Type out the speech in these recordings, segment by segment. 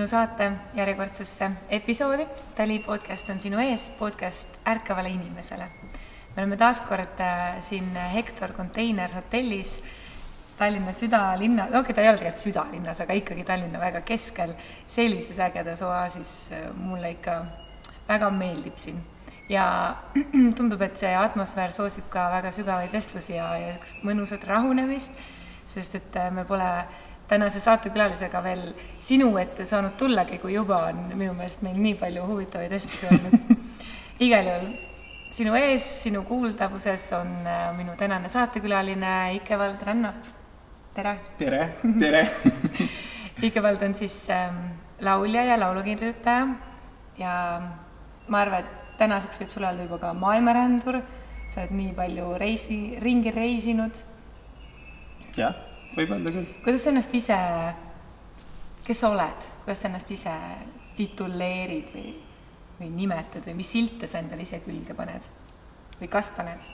sinu saate järjekordsesse episoodi. Tali podcast on sinu ees, podcast ärkavale inimesele. Me oleme taas kord siin Hector Container hotellis Tallinna südalinna, ta ei ole tegelikult südalinnas, aga ikkagi Tallinna väga keskel, sellises ägedas oaasis mulle ikka väga meeldib siin. Ja tundub, et see atmosfäär soosib ka väga sügavaid vestlusi ja mõnusat rahunemist, sest et me pole tänase saatekülalisega veel sinu ette saanud tullagi, kui juba on minu meelest meil nii palju huvitavaid vestlusi olnud. Igal juhul sinu ees, sinu kuuldavuses on minu tänane saatekülaline Ikevald Rannap. Tere! Tere! Ikevald on siis laulja ja laulukirjutaja ja ma arvan, et tänaseks võib sulle öelda juba ka maailmarändur. Sa oled nii palju ringi reisinud. Jah, võib öelda küll. Kuidas sa ennast ise, kes sa oled? Kuidas sa ennast ise tituleerid või nimetad või mis silte sa endale ise külge paned? Või kas paned?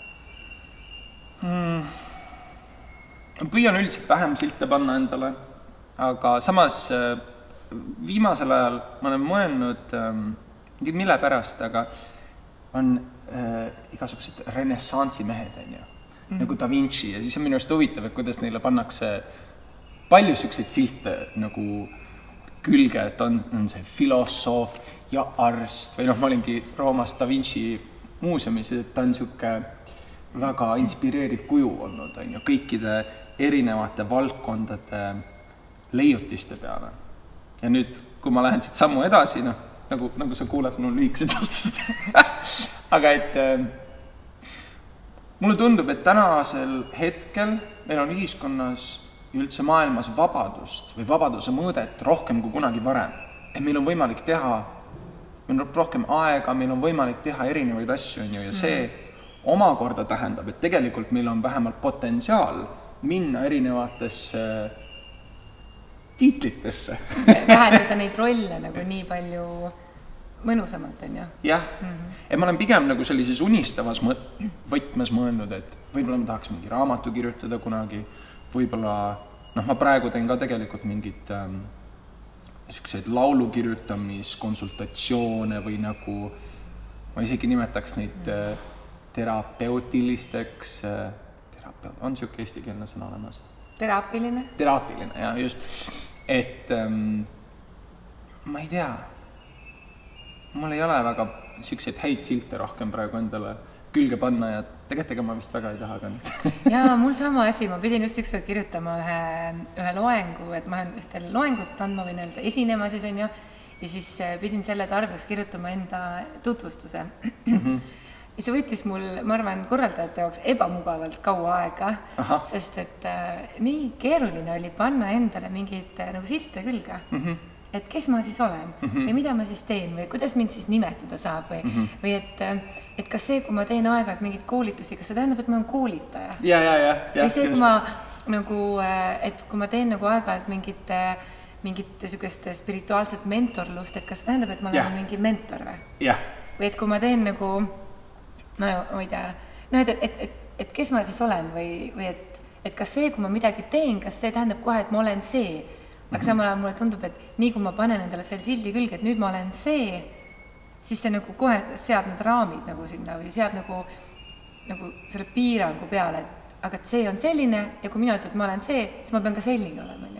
Püüan üldiselt vähem silte panna endale, aga samas viimasel ajal ma olen mõelnud, mille pärast, aga on igasugused renessansi mehed, nagu Da Vinci, ja siis on minu arust huvitav, et kuidas neile pannakse palju selliseid silte nagu külge, et on see filosoof ja arst või ma olingi Roomas Da Vinci muuseumis, et ta on siuke väga inspireeriv kuju olnud, kõikide erinevate valdkondade leiutiste peale. Ja nüüd, kui ma lähen siit sammu edasi, nagu sa kuuled mul lühikesed vastust, aga et mulle tundub, et tänasel hetkel meil on ühiskonnas üldse maailmas vabadust või vabaduse mõõdet rohkem kui kunagi varem. Et meil on võimalik teha, meil on rohkem aega, meil on võimalik teha erinevaid asju, ja see omakorda tähendab, et tegelikult meil on vähemalt potentsiaal minna erinevatesse tiitlitesse. Vähendada neid rolle nagu nii palju mõnusamalt, on ju? Jah, et ma olen pigem nagu sellises unistavas võtmes mõelnud, et võib-olla ma tahaks mingi raamatu kirjutada kunagi, võib-olla, ma praegu teen ka tegelikult mingid selliseid laulu kirjutamiskonsultatsioone või nagu, ma isegi nimetaks neid terapeutilisteks, on siuke eestikeelne sõna olemas? Teraapiline? Teraapiline, jah, just. Et ma ei tea, mul ei ole väga siukseid häid silte rohkem praegu endale külge panna ja tegelikult ma vist väga ei taha ka nüüd. Jaa, mul sama asi, ma pidin just ükspäev kirjutama ühe loengu, et ma olen ühte loengut andma või nii-öelda esinema siis on ju, ja siis pidin selle tarbeks kirjutama enda tutvustuse. Ja see võttis mul, ma arvan, korraldajate jaoks ebamugavalt kaua aega, sest et nii keeruline oli panna endale mingid nagu silte külge, et kes ma siis olen või mida ma siis teen või kuidas mind siis nimetada saab või et kas see, kui ma teen aeg-ajalt mingeid koolitusi, kas see tähendab, et ma olen koolitaja? Või see, kui ma nagu, et kui ma teen nagu aeg-ajalt mingit sükest spirituaalset mentorlust, et kas see tähendab, et ma olen mingi mentor või? Või et kui ma teen nagu ma ei tea, et kes ma siis olen või et kas see, kui ma midagi teen, kas see tähendab kohe, et ma olen see, aga samal ajal mulle tundub, et nii kui ma panen endale selle sildi külge, et nüüd ma olen see, siis see nagu kohe seab need raamid nagu sinna või seab nagu selle piirangu peale, et aga see on selline ja kui mina ütlen, et ma olen see, siis ma pean ka selline olema,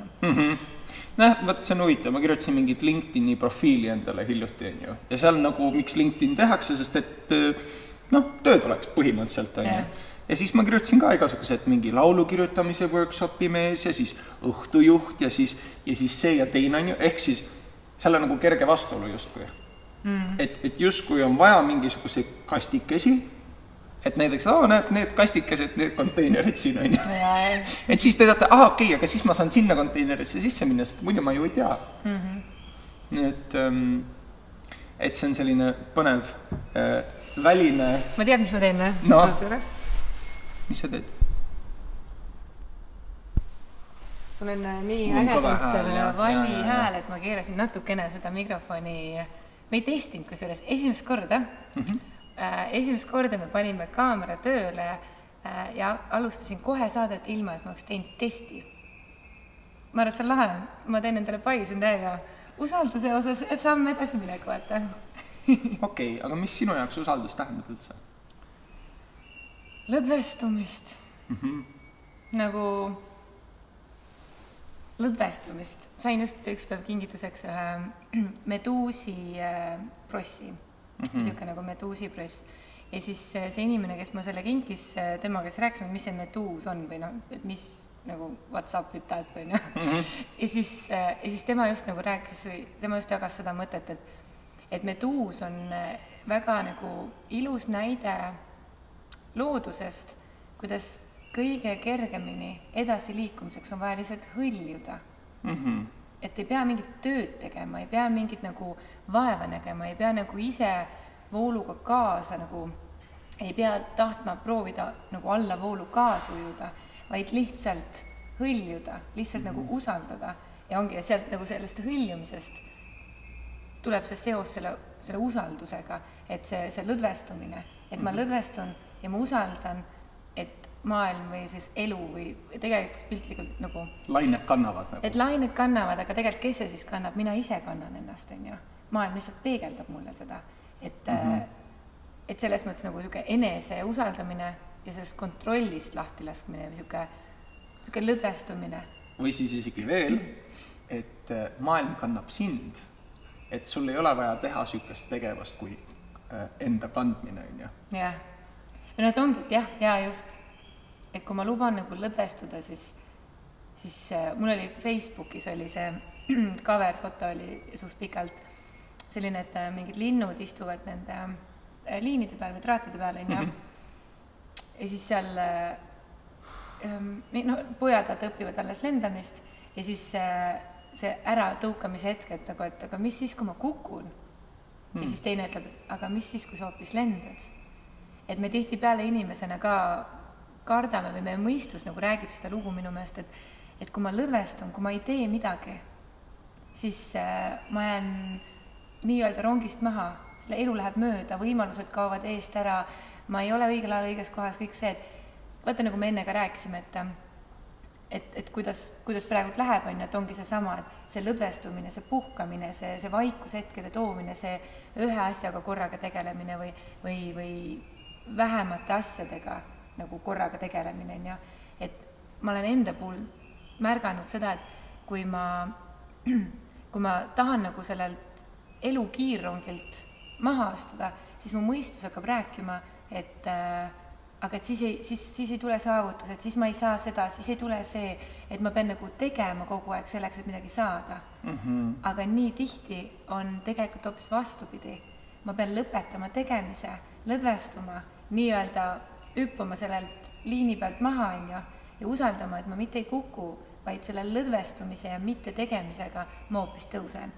Võt, see on huvitav, ma kirjutasin mingit LinkedIni profiili endale hiljuti, ja seal nagu, miks LinkedIn tehakse, sest et tööd oleks põhimõtteliselt, ja siis ma kirjutasin ka igasugused mingi laulu kirjutamise workshopi mees ja siis õhtujuht ja siis see ja teine, ehk siis seal on nagu kerge vastuolu justkui. Et justkui on vaja mingisuguse kastikesi, et näiteks, need kastikesed, need konteinerid siin on. Et siis te teate, okei, aga siis ma saan sinna konteinerisse sisse minna, sest muidu ma ju ei tea. Et see on selline põnev väline... Ma tead, mis ma teen või? No, mis sa teed? Sul on nii ägedalt valli hääl, et ma keerasin natukene seda mikrofoni. Me ei testinud kusjuures esimest korda. Esimest korda me panime kaamera tööle ja alustasin kohe saadet ilma, et ma oleks teinud testi. Ma arvan, et see on lahe. Ma teen endale pai, see on täiega usalduse osas, et saame edasi minek, vaata. Okei, aga mis sinu jaoks usaldus tähendab üldse? Lõdvestumist. Nagu lõdvestumist. Sain just üks päev kingituseks ühe meduusi prossi. Siuke nagu meduusi pross. Ja siis see inimene, kes ma selle kinkis, tema, kes rääkisime, mis see meduus on või noh, et mis nagu what's up with that või noh. Ja siis tema just nagu rääkis, tema just jagas seda mõtet, et meduus on väga nagu ilus näide loodusest, kuidas kõige kergemini edasi liikumiseks on vaja lihtsalt hõljuda. Et ei pea mingit tööd tegema, ei pea mingit nagu vaeva nägema, ei pea nagu ise vooluga kaasa, nagu ei pea tahtma proovida nagu alla voolu kaasa ujuda, vaid lihtsalt hõljuda, lihtsalt nagu usaldada. Ja ongi sealt nagu sellest hõljumisest tuleb see seos selle usaldusega, et see lõdvestumine, et ma lõdvestun ja ma usaldan, et maailm või siis elu või tegelikult piltlikult nagu lained kannavad nagu. Et lained kannavad, aga tegelikult kes see siis kannab? Mina ise kannan ennast, on ju. Maailm lihtsalt peegeldab mulle seda, et selles mõttes nagu siuke enese usaldamine ja sellest kontrollist lahti laskmine või siuke lõdvestumine. Või siis isegi veel, et maailm kannab sind, et sul ei ole vaja teha siukest tegevust kui enda kandmine, on ju. Jah. Ja et ongi, et jah, just, et kui ma luban nagu lõdvestuda, siis mul oli Facebookis oli see cover-foto oli suht pikalt selline, et mingid linnud istuvad nende liinide peal või traatide peal, ja siis seal pojad õpivad alles lendamist ja siis see ära tõukamise hetk, et aga mis siis, kui ma kukun? Ja siis teine ütleb, et aga mis siis, kui sa hoopis lendad? Et me tihtipeale inimesena ka kardame või meie mõistus nagu räägib seda lugu minu meelest, et kui ma lõdvestun, kui ma ei tee midagi, siis ma jään nii-öelda rongist maha, selle elu läheb mööda, võimalused kaovad eest ära, ma ei ole õigel ajal õiges kohas, kõik see, et vaata nagu me enne ka rääkisime, et kuidas praegu läheb, et ongi see sama, et see lõdvestumine, see puhkamine, see vaikushetkede toomine, see ühe asjaga korraga tegelemine või vähemate asjadega nagu korraga tegelemine, ja et ma olen enda puhul märganud seda, et kui ma tahan nagu sellelt elu kiirrongilt maha astuda, siis mu mõistus hakkab rääkima, aga et siis ei tule saavutus, et siis ma ei saa seda, siis ei tule see, et ma pean nagu tegema kogu aeg selleks, et midagi saada. Aga nii tihti on tegelikult hoopis vastupidi. Ma pean lõpetama tegemise, lõdvestuma, nii-öelda hüppama sellelt liini pealt maha, ja usaldama, et ma mitte ei kuku, vaid selle lõdvestumise ja mitte tegemisega ma hoopis tõusen.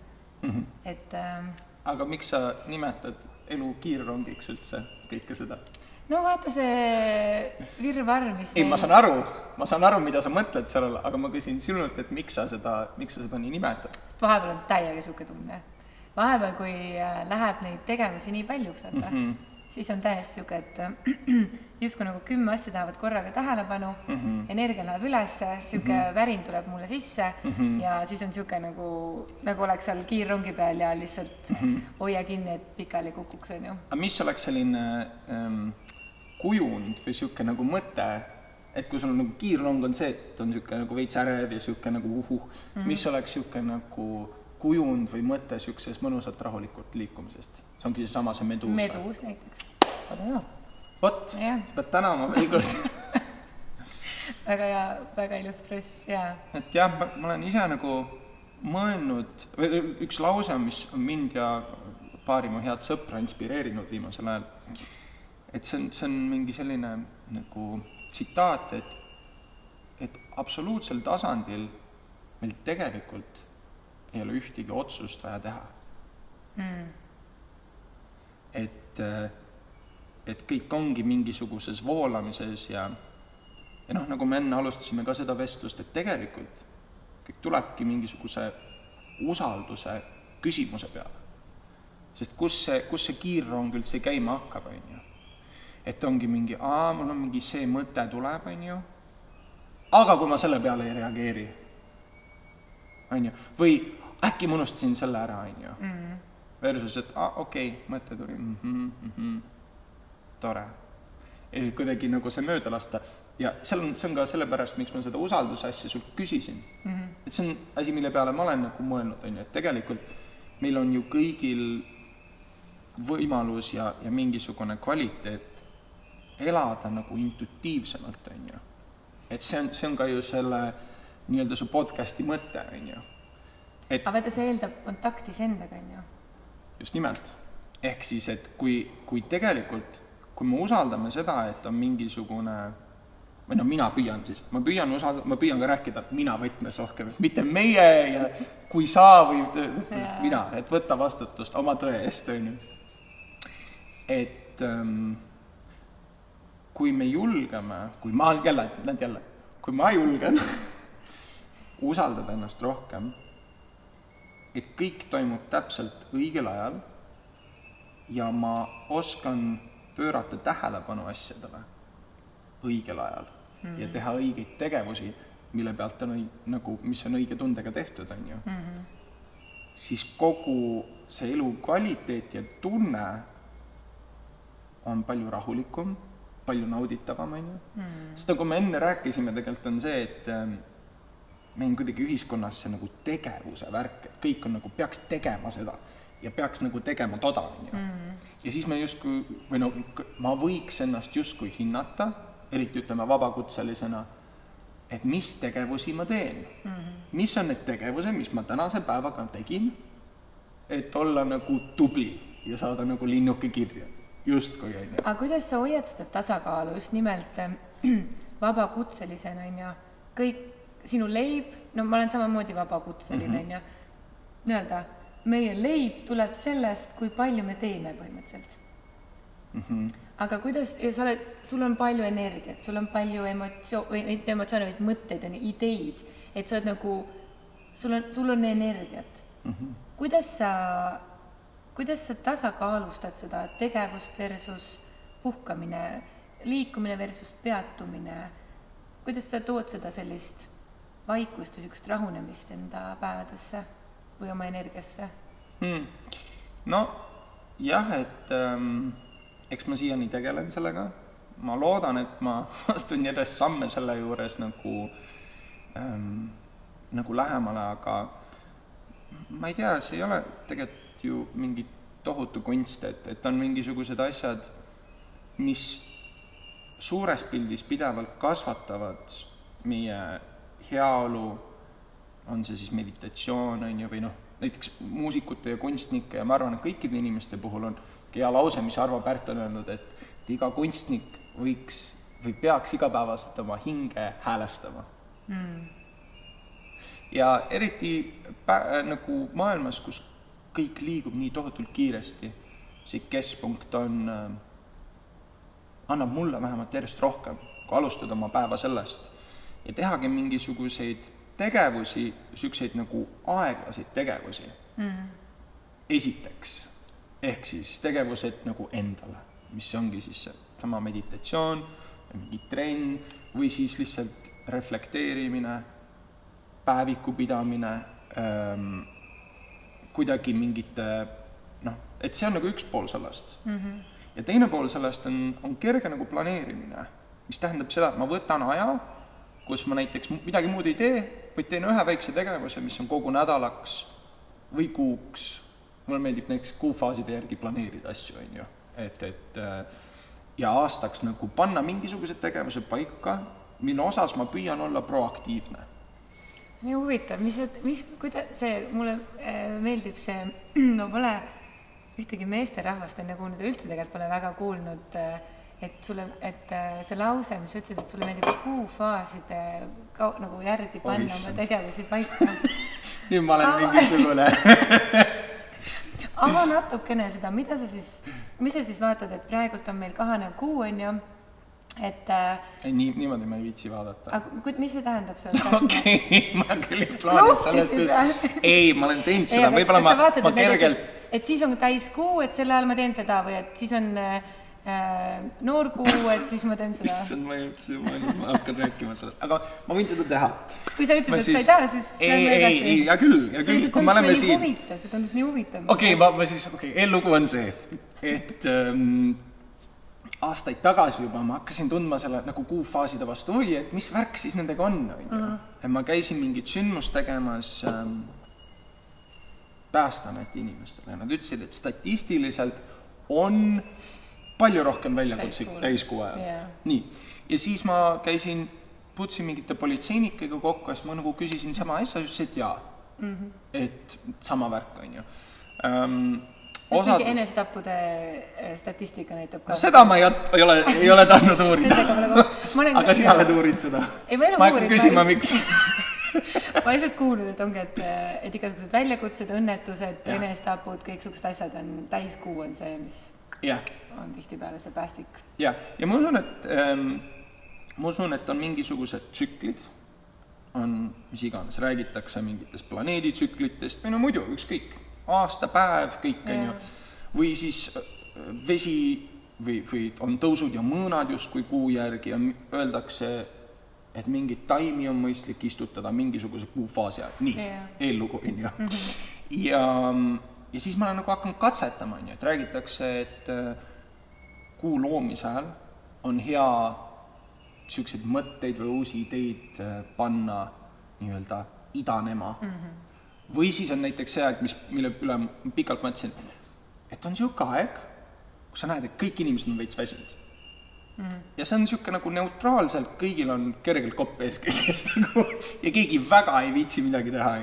Aga miks sa nimetad elu kiirrongiks üldse kõike seda? No vaata see virvarr, mis ei, ma saan aru, mida sa mõtled sellele, aga ma küsin sinult, et miks sa seda nii nimetad? Vahepeal on täiega suke tunne. Vahepeal, kui läheb neid tegevusi nii paljuks, siis on täiesti siuke, et justkui nagu 10 asja tahavad korraga tähelepanu, energia läheb üles, siuke värin tuleb mulle sisse ja siis on siuke nagu oleks seal kiirrongi peal ja lihtsalt hoia kinni, et pikali kukuks, on ju. Aga mis oleks selline kujund või siuke nagu mõte, et kui sul nagu kiirrong on see, et on siuke nagu veits ärev ja siuke nagu mis oleks siuke nagu kujund või mõte siukses mõnusalt rahulikult liikumisest? See ongi siis sama see meduus. Meduus näiteks. Vot, sa pead tänama veel kord. Väga hea, väga ilus press, jaa. Et jah, ma olen ise nagu mõelnud, üks lause, mis on mind ja paari mu head sõpra inspireerinud viimasel ajal, et see on mingi selline nagu tsitaat, et absoluutsel tasandil meil tegelikult ei ole ühtegi otsust vaja teha. Et kõik ongi mingisuguses voolamises ja nagu me enne alustasime ka seda vestlust, et tegelikult kõik tulebki mingisuguse usalduse küsimuse peale. Sest kus see kiirrong üldse käima hakkab, on ju? Et ongi mingi, mul on mingi see mõte tuleb, on ju? Aga kui ma selle peale ei reageeri, on ju? Või äkki ma unustasin selle ära, on ju. Versus, et okei, mõte tuli, tore. Ja siis kuidagi nagu see mööda lasta. Ja see on ka sellepärast, miks ma seda usalduse asja sul küsisin. Et see on asi, mille peale ma olen nagu mõelnud, on ju, et tegelikult meil on ju kõigil võimalus ja mingisugune kvaliteet elada nagu intuitiivsemalt, on ju. Et see on ka ju selle nii-öelda su podcasti mõte, on ju. Aga vaata, see eeldab kontaktis endaga, on ju. Just nimelt. Ehk siis, et kui tegelikult, kui me usaldame seda, et on mingisugune, või no mina püüan siis, ma püüan ka rääkida mina võtmes rohkem, mitte meie ja kui sa või mina, et võtta vastutust oma tõe eest, on ju. Et kui me julgeme, kui ma julgen usaldada ennast rohkem, et kõik toimub täpselt õigel ajal ja ma oskan pöörata tähelepanu asjadele õigel ajal ja teha õigeid tegevusi, mille pealt on nagu, mis on õige tundega tehtud, on ju. Siis kogu see elu kvaliteet ja tunne on palju rahulikum, palju nauditavam, on ju. Sest nagu me enne rääkisime, tegelikult on see, et meil on kuidagi ühiskonnas see nagu tegevuse värk, et kõik on nagu peaks tegema seda ja peaks nagu tegema toda, on ju. Ja siis me justkui, või no ma võiks ennast justkui hinnata, eriti ütleme vabakutselisena, et mis tegevusi ma teen. Mis on need tegevused, mis ma tänase päevaga tegin, et olla nagu tubli ja saada nagu linnuke kirja. Justkui, on ju. Aga kuidas sa hoiad seda tasakaalu just nimelt vabakutselisena, on ju? Kõik sinu leib, no ma olen samamoodi vabakutseline, on ju. Nõelda, meie leib tuleb sellest, kui palju me teeme põhimõtteliselt. Aga kuidas, sul on palju energiat, sul on palju emotsioone, mõtteid, ideid, et sa oled nagu, sul on energiat. Kuidas sa tasakaalustad seda tegevust versus puhkamine, liikumine versus peatumine? Kuidas sa tood seda sellist vaikust või sellist rahunemist enda päevadesse või oma energiasse? No jah, et eks ma siiani tegelen sellega. Ma loodan, et ma astun järjest samme selle juures nagu lähemale, aga ma ei tea, see ei ole tegelikult ju mingi tohutu kunst, et on mingisugused asjad, mis suures pildis pidevalt kasvatavad meie heaolu, on see siis meditatsioon, on ju, või noh, näiteks muusikute ja kunstnike ja ma arvan, et kõikide inimeste puhul on hea lause, mis Arvo Pärt on öelnud, et iga kunstnik võiks või peaks igapäevaselt oma hinge häälestama. Ja eriti nagu maailmas, kus kõik liigub nii tohutult kiiresti, see keskpunkt annab mulle vähemalt järjest rohkem, kui alustada oma päeva sellest ja tehagi mingisuguseid tegevusi, sükseid nagu aeglaseid tegevusi. Esiteks, ehk siis tegevused nagu endale, mis ongi siis sama meditatsioon, mingi trenn või siis lihtsalt reflekteerimine, päeviku pidamine, kuidagi mingite, et see on nagu üks pool sellest. Ja teine pool sellest on kerge nagu planeerimine, mis tähendab seda, et ma võtan aja, kus ma näiteks midagi muud ei tee, vaid teen ühe väikse tegevuse, mis on kogu nädalaks või kuuks. Mulle meeldib näiteks kuufaaside järgi planeerida asju, on ju. Ja aastaks nagu panna mingisugused tegevuse paika, mille osas ma püüan olla proaktiivne. Nii huvitav, mulle meeldib see, no pole ühtegi meesterahvast enne kuulnud ja üldse tegelikult pole väga kuulnud, et see lause, mis ütlesid, et sulle meeldib kuufaaside nagu järgi panna oma tegevusi paika. Nüüd ma olen mingisugune. Ava natukene seda, mis sa siis vaatad, et praegult on meil kahanev kuu, on ju, et... Niimoodi ma ei viitsi vaadata. Aga mis see tähendab seal? Okei, ma küll ei plaanid sellest üldse. Ei, ma olen teinud seda, võibolla ma kergelt... Et siis on täis kuu, et selle ajal ma teen seda või et siis on noorkuu, et siis ma teen seda. Issand, ma hakkan rääkima sellest, aga ma võin seda teha. Kui sa ütled, et sa ei taha, siis lähme edasi. Ei, ja küll, kui me oleme siin. See tundus nii huvitav. Eellugu on see, et aastaid tagasi juba ma hakkasin tundma selle nagu kuufaaside vastu, et mis värk siis nendega on. Ma käisin mingit sündmust tegemas Päästeameti inimestele. Nad ütlesid, et statistiliselt on palju rohkem väljakutseid täiskuu ajal. Nii. Ja siis ma puutsin mingite politseinikega kokku, siis ma nagu küsisin sama asja, ütlesin, et jaa. Et sama värk on ju. Mingi enesetappude statistika näitab ka. Seda ma ei ole tahtnud uurida. Aga sina oled uurid seda. Ma hakkan küsima, miks. Ma lihtsalt kuulnud, et ongi, et igasugused väljakutsed, õnnetused, enesetapud, kõik suksed asjad on, täiskuu on see, mis on tihtipeale see päästik. Ja ma usun, et on mingisugused tsüklid, on mis iganes, räägitakse mingitest planeeditsüklitest või no muidu ükskõik. Aasta, päev, kõik on ju. Või siis vesi või on tõusud ja mõõnad justkui kuu järgi ja öeldakse, et mingit taimi on mõistlik istutada mingisuguse kuufaasi ajal. Nii, eellugu on ju. Ja siis ma olen nagu hakanud katsetama, et räägitakse, et kuu loomise ajal on hea selliseid mõtteid või uusi ideid panna nii-öelda idanema. Või siis on näiteks see aeg, mille üle pikalt mõtlesin, et on siuke aeg, kus sa näed, et kõik inimesed on veits väsinud. Ja see on siuke nagu neutraalselt, kõigil on kergelt kopp ees kõigest ja keegi väga ei viitsi midagi teha.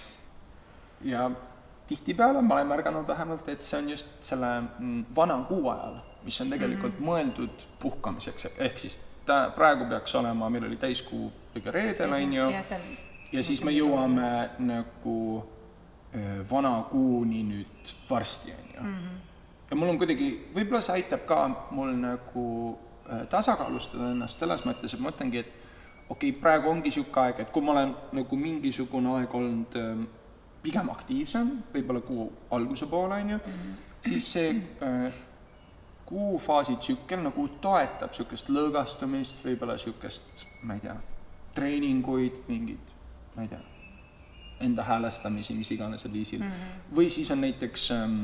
Ja tihtipeale ma olen märganud vähemalt, et see on just selle vana kuu ajal, mis on tegelikult mõeldud puhkamiseks. Ehk siis praegu peaks olema, meil oli täiskuu kõige reedel, on ju. Ja siis me jõuame nagu vana kuuni nüüd varsti. Ja mul on kuidagi, võib-olla see aitab ka mul nagu tasakaalustada ennast selles mõttes, et ma mõtlengi, et praegu ongi siuke aeg, et kui ma olen nagu mingisugune aeg olnud pigem aktiivsem, võib-olla kuu alguse poole, siis see kuufaasi tsükkel nagu toetab siukest lõõgastumist, võib-olla siukest, ma ei tea, treeninguid, mingid ma ei tea, enda häälestamisi, mis iganes viisil. Või siis on näiteks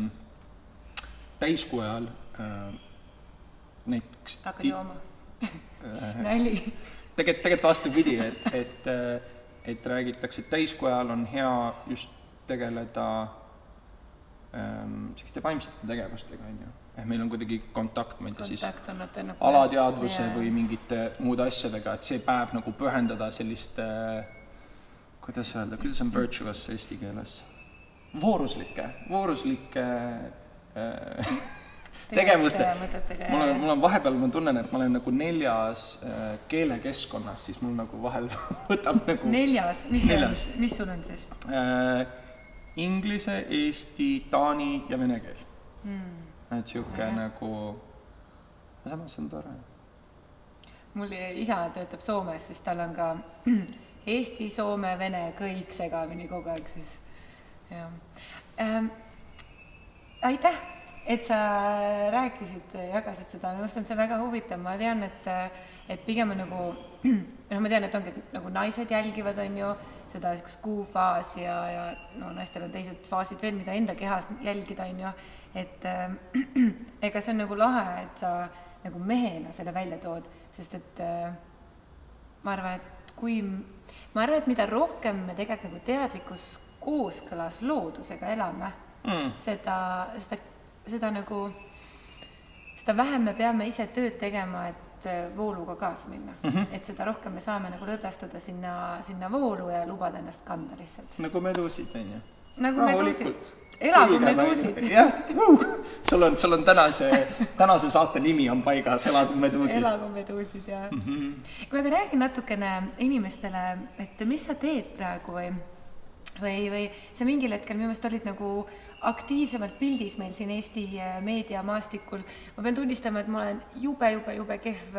täiskuu ajal näiteks... Hakkad jooma. Näli. Tegelikult vastupidi, et räägitakse, et täiskuu ajal on hea just tegeleda selliste vaimsete tegevustega. Meil on kuidagi kontakt, ma ei tea siis alateadvuse või mingite muude asjadega, et see päev nagu pühendada selliste kuidas on virtuous eesti keeles? Vooruslike tegevuste. Mul on vahepeal, ma tunnen, et ma olen nagu 4 keelekeskkonnas, siis mul nagu vahel võtab nagu... 4? Mis sul on siis? Inglise, eesti, taani ja vene keel. Et siuke nagu... Samas on tore. Mul isa töötab Soomes, siis tal on ka... Eesti, Soome, Vene, kõik segamini kogu aeg siis. Aitäh, et sa rääkisid, jagasid seda. Ma mõtlen, see väga huvitav. Ma tean, et pigem on nagu, ma tean, et ongi nagu naised jälgivad, on ju, seda kuufaasi ja naistel on teised faasid veel, mida enda kehas jälgida, on ju. Et ega see on nagu lahe, et sa nagu mehena selle välja tood, sest et ma arvan, et mida rohkem me tegelikult nagu teadlikus kooskõlas loodusega elame, seda vähem me peame ise tööd tegema, et vooluga kaasa minna. Et seda rohkem me saame nagu lõdvestuda sinna voolu ja lubada ennast kanda lihtsalt. Nagu meduusid, on ju? Nagu meduusid. Elagu meduusid. Sul on tänase saate nimi on paigas, Elagu meduusid. Elagu meduusid, jah. Kui aga räägin natukene inimestele, et mis sa teed praegu või sa mingil hetkel minu meelest olid nagu aktiivsemalt pildis meil siin Eesti meediamaastikul. Ma pean tunnistama, et ma olen jube kehv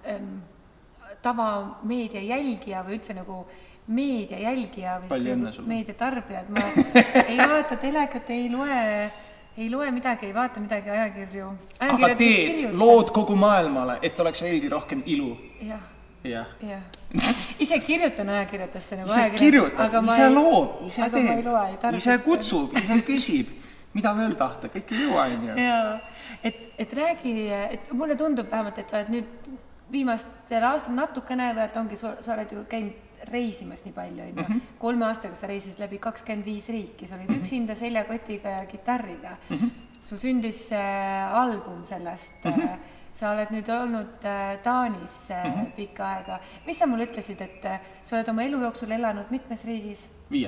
tavameedia jälgija või üldse nagu meedia jälgija või meedia tarbija, et ma ei vaata telekat, ei ei loe midagi, ei vaata midagi ajakirju. Aga teed lood kogu maailmale, et oleks veelgi rohkem ilu. Jah. Jah. Ise kirjutan ajakirjadesse nagu ise kirjutad, ise loob, ise teeb, ise kutsub, ise küsib, mida veel tahta, kõik ei jõua, on ju. Jaa, et räägi, et mulle tundub vähemalt, et sa oled nüüd viimastel aastal natukene või et ongi, sa oled ju käinud reisimas nii palju, on ju. 3 aastaga sa reisid läbi 25 riiki, sa olid üksinda seljakotiga ja kitarriga. Sul sündis album sellest, sa oled nüüd olnud Taanis pikka aega. Mis sa mulle ütlesid, et sa oled oma elu jooksul elanud mitmes riigis?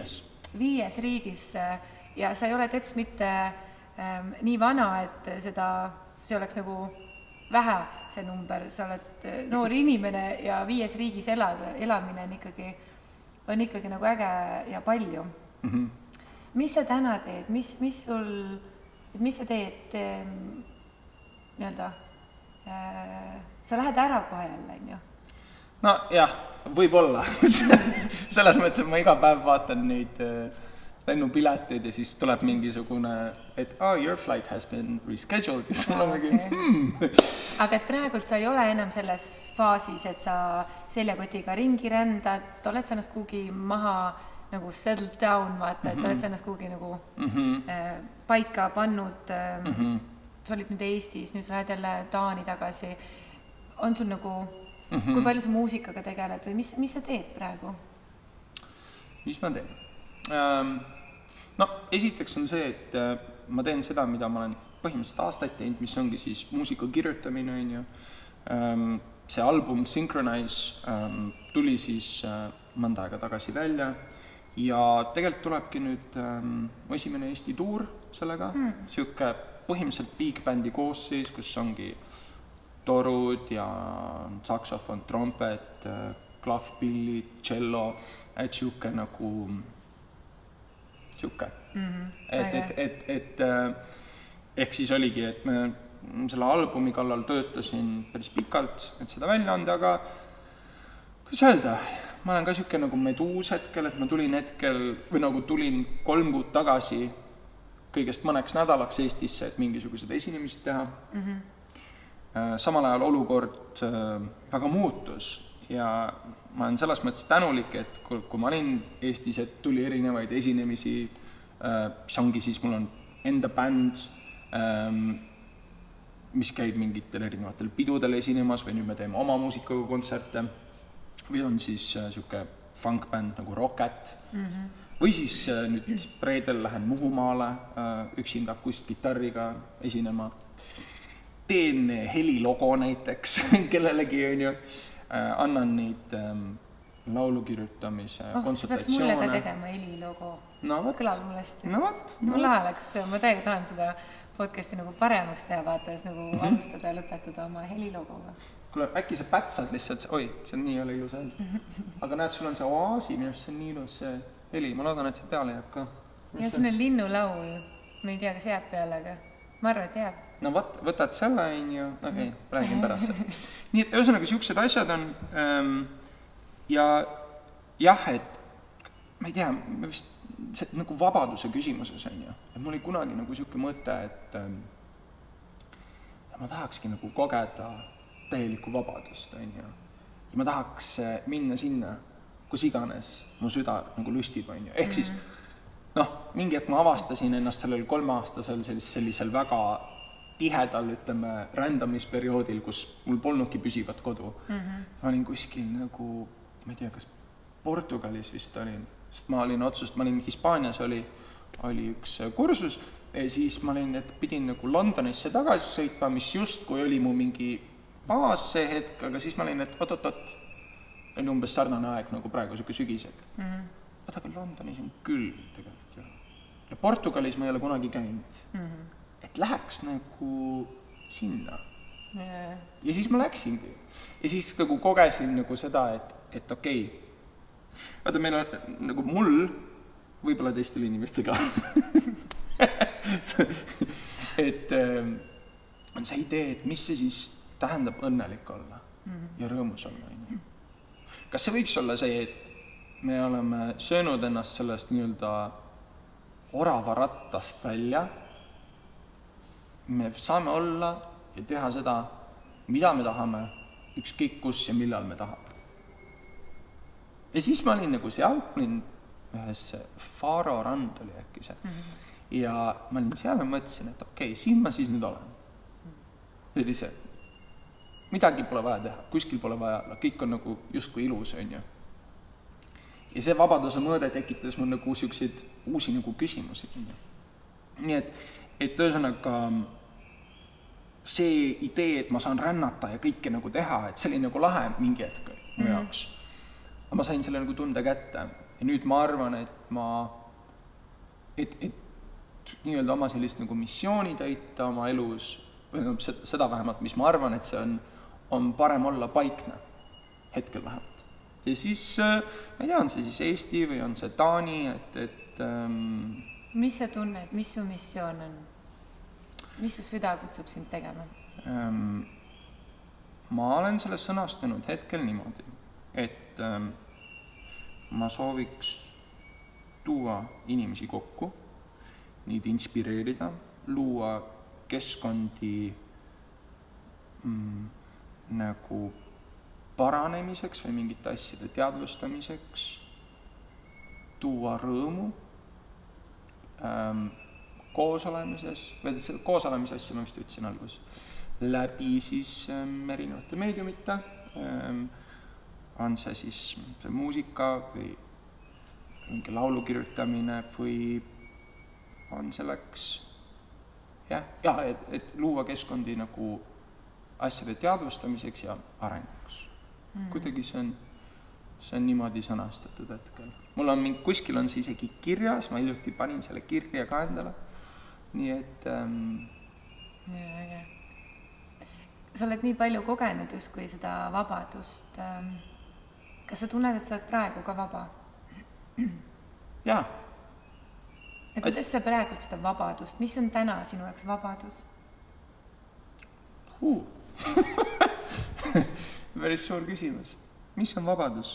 5 riigis ja sa ei ole teps mitte nii vana, et see oleks nagu vähe, see number. Sa oled noor inimene ja 5 riigis elamine on ikkagi nagu äge ja palju. Mis sa täna teed? Mis sa teed nii-öelda? Sa lähed ära kohe jälle, on ju? No jah, võib-olla. Selles mõttes, et ma iga päev vaatan neid lennupileteid ja siis tuleb mingisugune, et your flight has been rescheduled ja sul on mingi Aga et praegult sa ei ole enam selles faasis, et sa seljakotiga ringi rändad, oled sa ennast kuhugi maha nagu settled down, vaata, et oled sa ennast kuhugi nagu paika pannud sa olid nüüd Eestis, nüüd sa lähed jälle Taani tagasi. On sul nagu, kui palju sa muusikaga tegeled või mis sa teed praegu? Mis ma teen? No, esiteks on see, et ma teen seda, mida ma olen põhimõtteliselt aastaid teinud, mis ongi siis muusika kirjutamine, on ju. See album Synchronize tuli siis mõnda aega tagasi välja ja tegelikult tulebki nüüd esimene Eesti tuur sellega, siuke põhimõtteliselt big bandi koosseis, kus ongi torud ja saksofon, trompet, klahvpillid, cello, et siuke nagu siuke. Ehk siis oligi, et me selle albumi kallal töötasin päris pikalt, et seda välja anda, aga kuidas öelda, ma olen ka siuke nagu meduus hetkel, et ma tulin 3 kuud tagasi kõigest mõneks nädalaks Eestisse, et mingisugused esinemised teha. Samal ajal olukord väga muutus ja ma olen selles mõttes tänulik, et kui ma olin Eestis, et tuli erinevaid esinemisi, mis ongi siis, mul on enda bänd, mis käib mingitel erinevatel pidudel esinemas või nüüd me teeme oma muusikaga kontserte või on siis siuke funkbänd nagu Rocket. Või siis nüüd reedel lähen Muhumaale üksinda akustkitarriga esinema. Teen helilogo näiteks kellelegi, on ju. Annan neid laulukirjutamise konsultatsioone. Sa peaks mulle ka tegema helilogo. Kõlab mulle hästi. Mulle oleks, ma täiega tahan seda podcasti nagu paremaks teha, vaatas nagu alustada ja lõpetada oma helilogoga. Kuule, äkki sa pätsad lihtsalt, see on nii ole ilus öelda. Aga näed, sul on see oaasi, minu arust see on nii ilus heli, ma loodan, et see peale jääb ka. Ja see on linnulaul, ma ei tea, kas jääb peale, aga ma arvan, et jääb. No võtad selle, on ju, okei, räägin pärast. Nii et ühesõnaga siuksed asjad on ja jah, et ma ei tea, vist see nagu vabaduse küsimuses on ju, et mul oli kunagi nagu siuke mõte, et ma tahakski nagu kogeda täielikku vabadust, on ju. Ja ma tahaks minna sinna, kus iganes mu süda nagu lüstib, on ju. Ehk siis, mingi hetk ma avastasin ennast sellel 3-aastasel sellisel väga tihedal, ütleme, rändamisperioodil, kus mul polnudki püsivat kodu. Ma olin kuskil nagu, ma ei tea, kas Portugalis vist olin, sest ma olin Hispaanias oli üks kursus ja siis ma olin, et pidin nagu Londonisse tagasi sõitma, mis just kui oli mu mingi baas see hetk, aga siis ma olin, et oot, oli umbes sarnane aeg nagu praegu siuke sügised. Aga Londonis on küll tegelikult ju. Ja Portugalis ma ei ole kunagi käinud. Et läheks nagu sinna. Ja siis ma läksingi. Ja siis nagu kogesin nagu seda, et okei. Vaata, meil on nagu mul, võib-olla teistel inimestega, et on see idee, et mis see siis tähendab õnnelik olla ja rõõmus olla. Kas see võiks olla see, et me oleme söönud ennast sellest nii-öelda oravarattast välja me saame olla ja teha seda, mida me tahame, ükskõik kus ja millal me tahame. Ja siis ma olin nagu seal, olin ühes Faro rand oli äkki see. Ja ma olin seal ja mõtlesin, et okei, siin ma siis nüüd olen. See oli see, midagi pole vaja teha, kuskil pole vaja olla, kõik on nagu justkui ilus, on ju. Ja see vabaduse mõõde tekitas mul nagu siukseid uusi nagu küsimusi. Nii et ühesõnaga see idee, et ma saan rännata ja kõike nagu teha, et see oli nagu lahe mingi hetk mu jaoks. Aga ma sain selle nagu tunde kätte ja nüüd ma arvan, et nii-öelda oma sellist nagu missiooni täita oma elus, või seda vähemalt, mis ma arvan, et see on parem olla paikne, hetkel vähemalt. Ja siis, ma ei tea, on see siis Eesti või on see Taani, Mis sa tunned, mis su missioon on? Mis su süda kutsub sind tegema? Ma olen selle sõnastanud hetkel niimoodi, et ma sooviks tuua inimesi kokku, neid inspireerida, luua keskkondi nagu paranemiseks või mingite asjade teadvustamiseks, tuua rõõmu koosolemises, või koosolemise asja ma vist ütlesin algus, läbi siis erinevate meediumite, on see siis see muusika või mingi laulu kirjutamine või on selleks, et luua keskkondi nagu asjade teadvustamiseks ja arenguks. Kuidagi see on niimoodi sõnastatud hetkel. Mul on kuskil on see isegi kirjas, ma hiljuti panin selle kirja ka endale. Nii et... Sa oled nii palju kogenud justkui seda vabadust. Kas sa tunned, et sa oled praegu ka vaba? Jaa. Ja kuidas sa praegu seda vabadust? Mis on täna sinu jaoks vabadus? Päris suur küsimus. Mis on vabadus?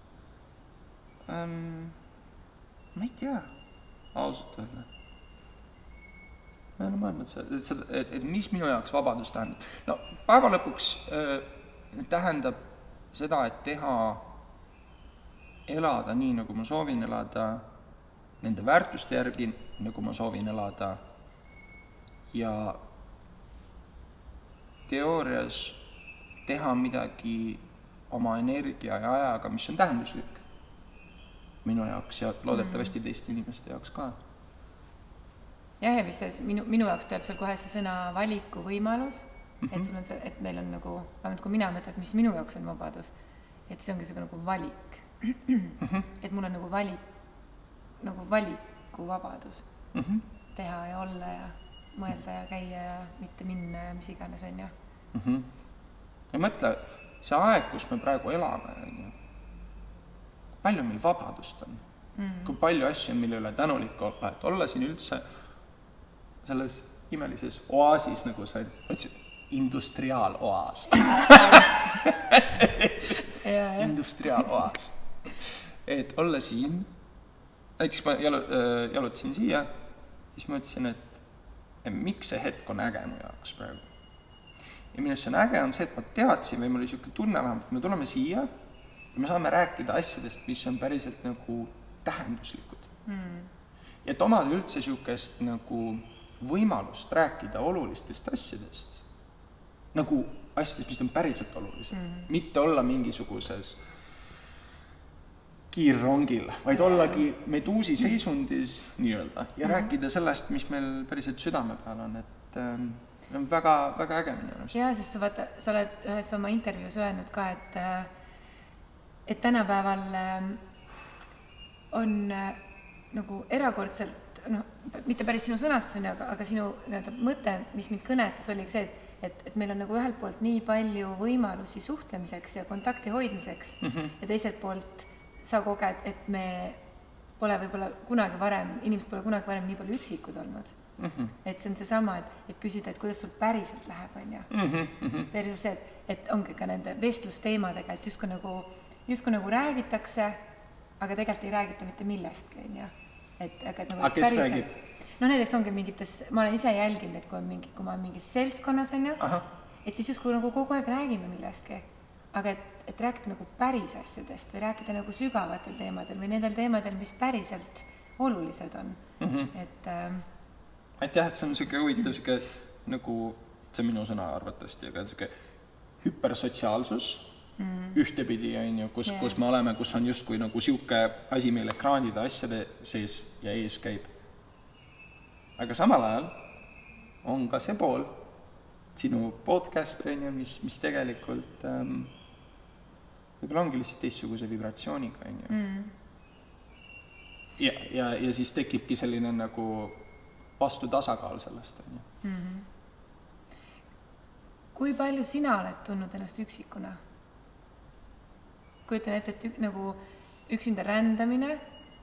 Ma ei tea, ausalt öelda. Ma ei ole mõelnud, et mis minu jaoks vabadus tähendab. No, päeva lõpuks tähendab seda, et teha, elada nii, nagu ma soovin elada, nende väärtuste järgi, nagu ma soovin elada ja teoorias teha midagi oma energia ja ajaga, mis on tähenduslik minu jaoks ja loodetavasti teiste inimeste jaoks ka. Jah, ja mis minu jaoks tuleb seal kohe see sõna valiku võimalus, et sul on see, et meil on nagu, vähemalt kui mina mõtlen, mis minu jaoks on vabadus, et see ongi see nagu valik. Et mul on nagu valikuvabadus teha ja olla ja mõelda ja käia ja mitte minna ja mis iganes on ja. Ja mõtle, see aeg, kus me praegu elame, palju meil vabadust on, kui palju asju on, mille üle tänulik olla, et olla siin üldse selles imelises oaasis, nagu sa ütlesid, industriaaloaas. Industriaaloaas. Et olla siin, näiteks ma jalutasin siia, siis ma ütlesin, et miks see hetk on äge mu jaoks praegu. Ja minust see on äge on see, et ma teadsin või mul oli siuke tunne vähemalt, et me tuleme siia ja me saame rääkida asjadest, mis on päriselt nagu tähenduslikud. Ja et omad üldse siukest nagu võimalust rääkida olulistest asjadest, nagu asjadest, mis on päriselt olulised, mitte olla mingisuguses kiirrongil, vaid ollagi meduusi seisundis nii-öelda ja rääkida sellest, mis meil päriselt südame peal on, et on väga, väga äge minu arust. Jaa, sest sa oled ühes oma intervjuus öelnud ka, et tänapäeval on nagu erakordselt, mitte päris sinu sõnastuseni, aga sinu mõte, mis mind kõnetas, oli see, et meil on nagu ühelt poolt nii palju võimalusi suhtlemiseks ja kontakti hoidmiseks ja teiselt poolt sa koged, et me pole võib-olla kunagi varem, inimesed pole kunagi varem nii palju üksikud olnud. Et see on see sama, et küsida, et kuidas sul päriselt läheb, on ju. Versus see, et ongi ka nende vestlusteemadega, et justkui nagu räägitakse, aga tegelikult ei räägita mitte millestki, on ju. Aga kes räägib? noh, näiteks ongi mingites, ma olen ise jälginud, et kui ma olen mingis seltskonnas, on ju, et siis justkui nagu kogu aeg räägime millestki, aga et rääkida nagu päris asjadest või rääkida nagu sügavatel teemadel või nendel teemadel, mis päriselt olulised on. Et jah, et see on niisugune huvitav niisugune nagu, see minu sõna arvatavasti, aga niisugune hüpersotsiaalsus ühtepidi, on ju, kus me oleme, kus on justkui nagu niisugune asi meil ekraanide asjade sees ja ees käib. Aga samal ajal on ka see pool, sinu podcast, on ju, mis tegelikult võib-olla ongi lihtsalt teistsuguse vibratsiooniga, on ju. Ja siis tekibki selline nagu vastu tasakaal sellest, on ju. Kui palju sina oled tundnud ennast üksikuna? Kujutan ette, et nagu üksinda rändamine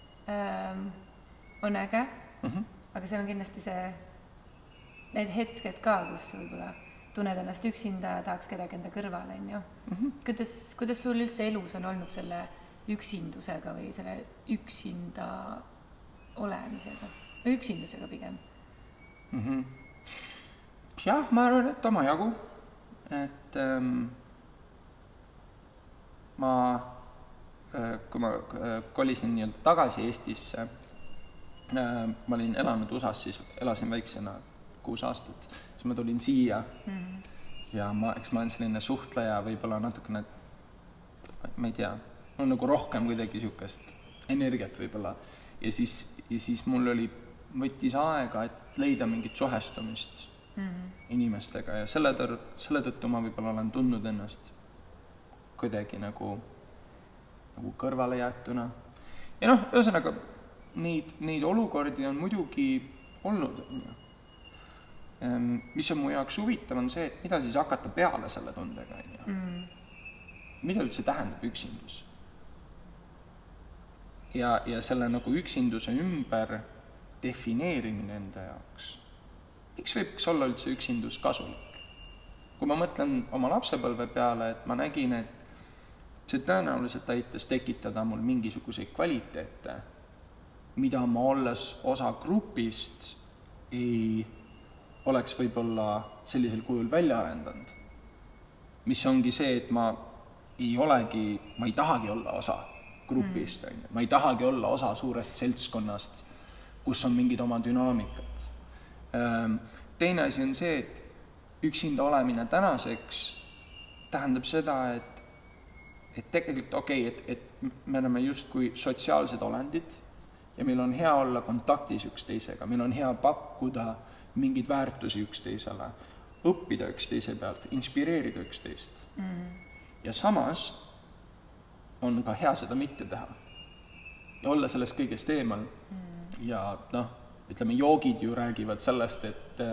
on äge, aga seal on kindlasti need hetked ka, kus võib-olla tunned ennast üksinda, tahaks kedagi enda kõrvale, on ju. Kuidas sul üldse elus on olnud selle üksindusega või selle üksinda olemisega? Või üksindusega pigem? Jah, ma arvan, et oma jagu. Et kui ma kolisin nii-öelda tagasi Eestisse, ma olin elanud USA-s, siis elasin väiksena 6 aastat, siis ma tulin siia ja eks ma olen selline suhtleja võib-olla natukene, ma ei tea, on nagu rohkem kuidagi niisugust energiat võib-olla ja siis mul võttis aega, et leida mingit suhestumist inimestega ja selle tõttu ma võib-olla olen tundnud ennast kuidagi nagu kõrvale jäetuna. Ja noh, ühesõnaga, neid olukordi on muidugi olnud. Mis on mu jaoks huvitav on see, et mida siis hakata peale selle tundega. Mida üldse tähendab üksindus? Ja selle nagu üksinduse ümber defineerimine enda jaoks. Miks võiks olla üldse üksindus kasulik? Kui ma mõtlen oma lapsepõlve peale, et ma nägin, et see tõenäoliselt aitas tekitada mul mingisuguseid kvaliteete, mida ma olles osa grupist ei oleks võib-olla sellisel kujul välja arendanud. Mis ongi see, et ma ei tahagi olla osa grupist, ma ei tahagi olla osa suurest seltskonnast, kus on mingid oma dünaamikat. Teine asi on see, et üksinda olemine tänaseks tähendab seda, et tegelikult et me oleme justkui sotsiaalsed olendid ja meil on hea olla kontaktis üksteisega, meil on hea pakkuda mingeid väärtusi üksteisele, õppida üksteise pealt, inspireerida üksteist. Ja samas on ka hea seda mitte teha ja olla sellest kõigest eemal. Ja ütleme, joogid ju räägivad sellest, et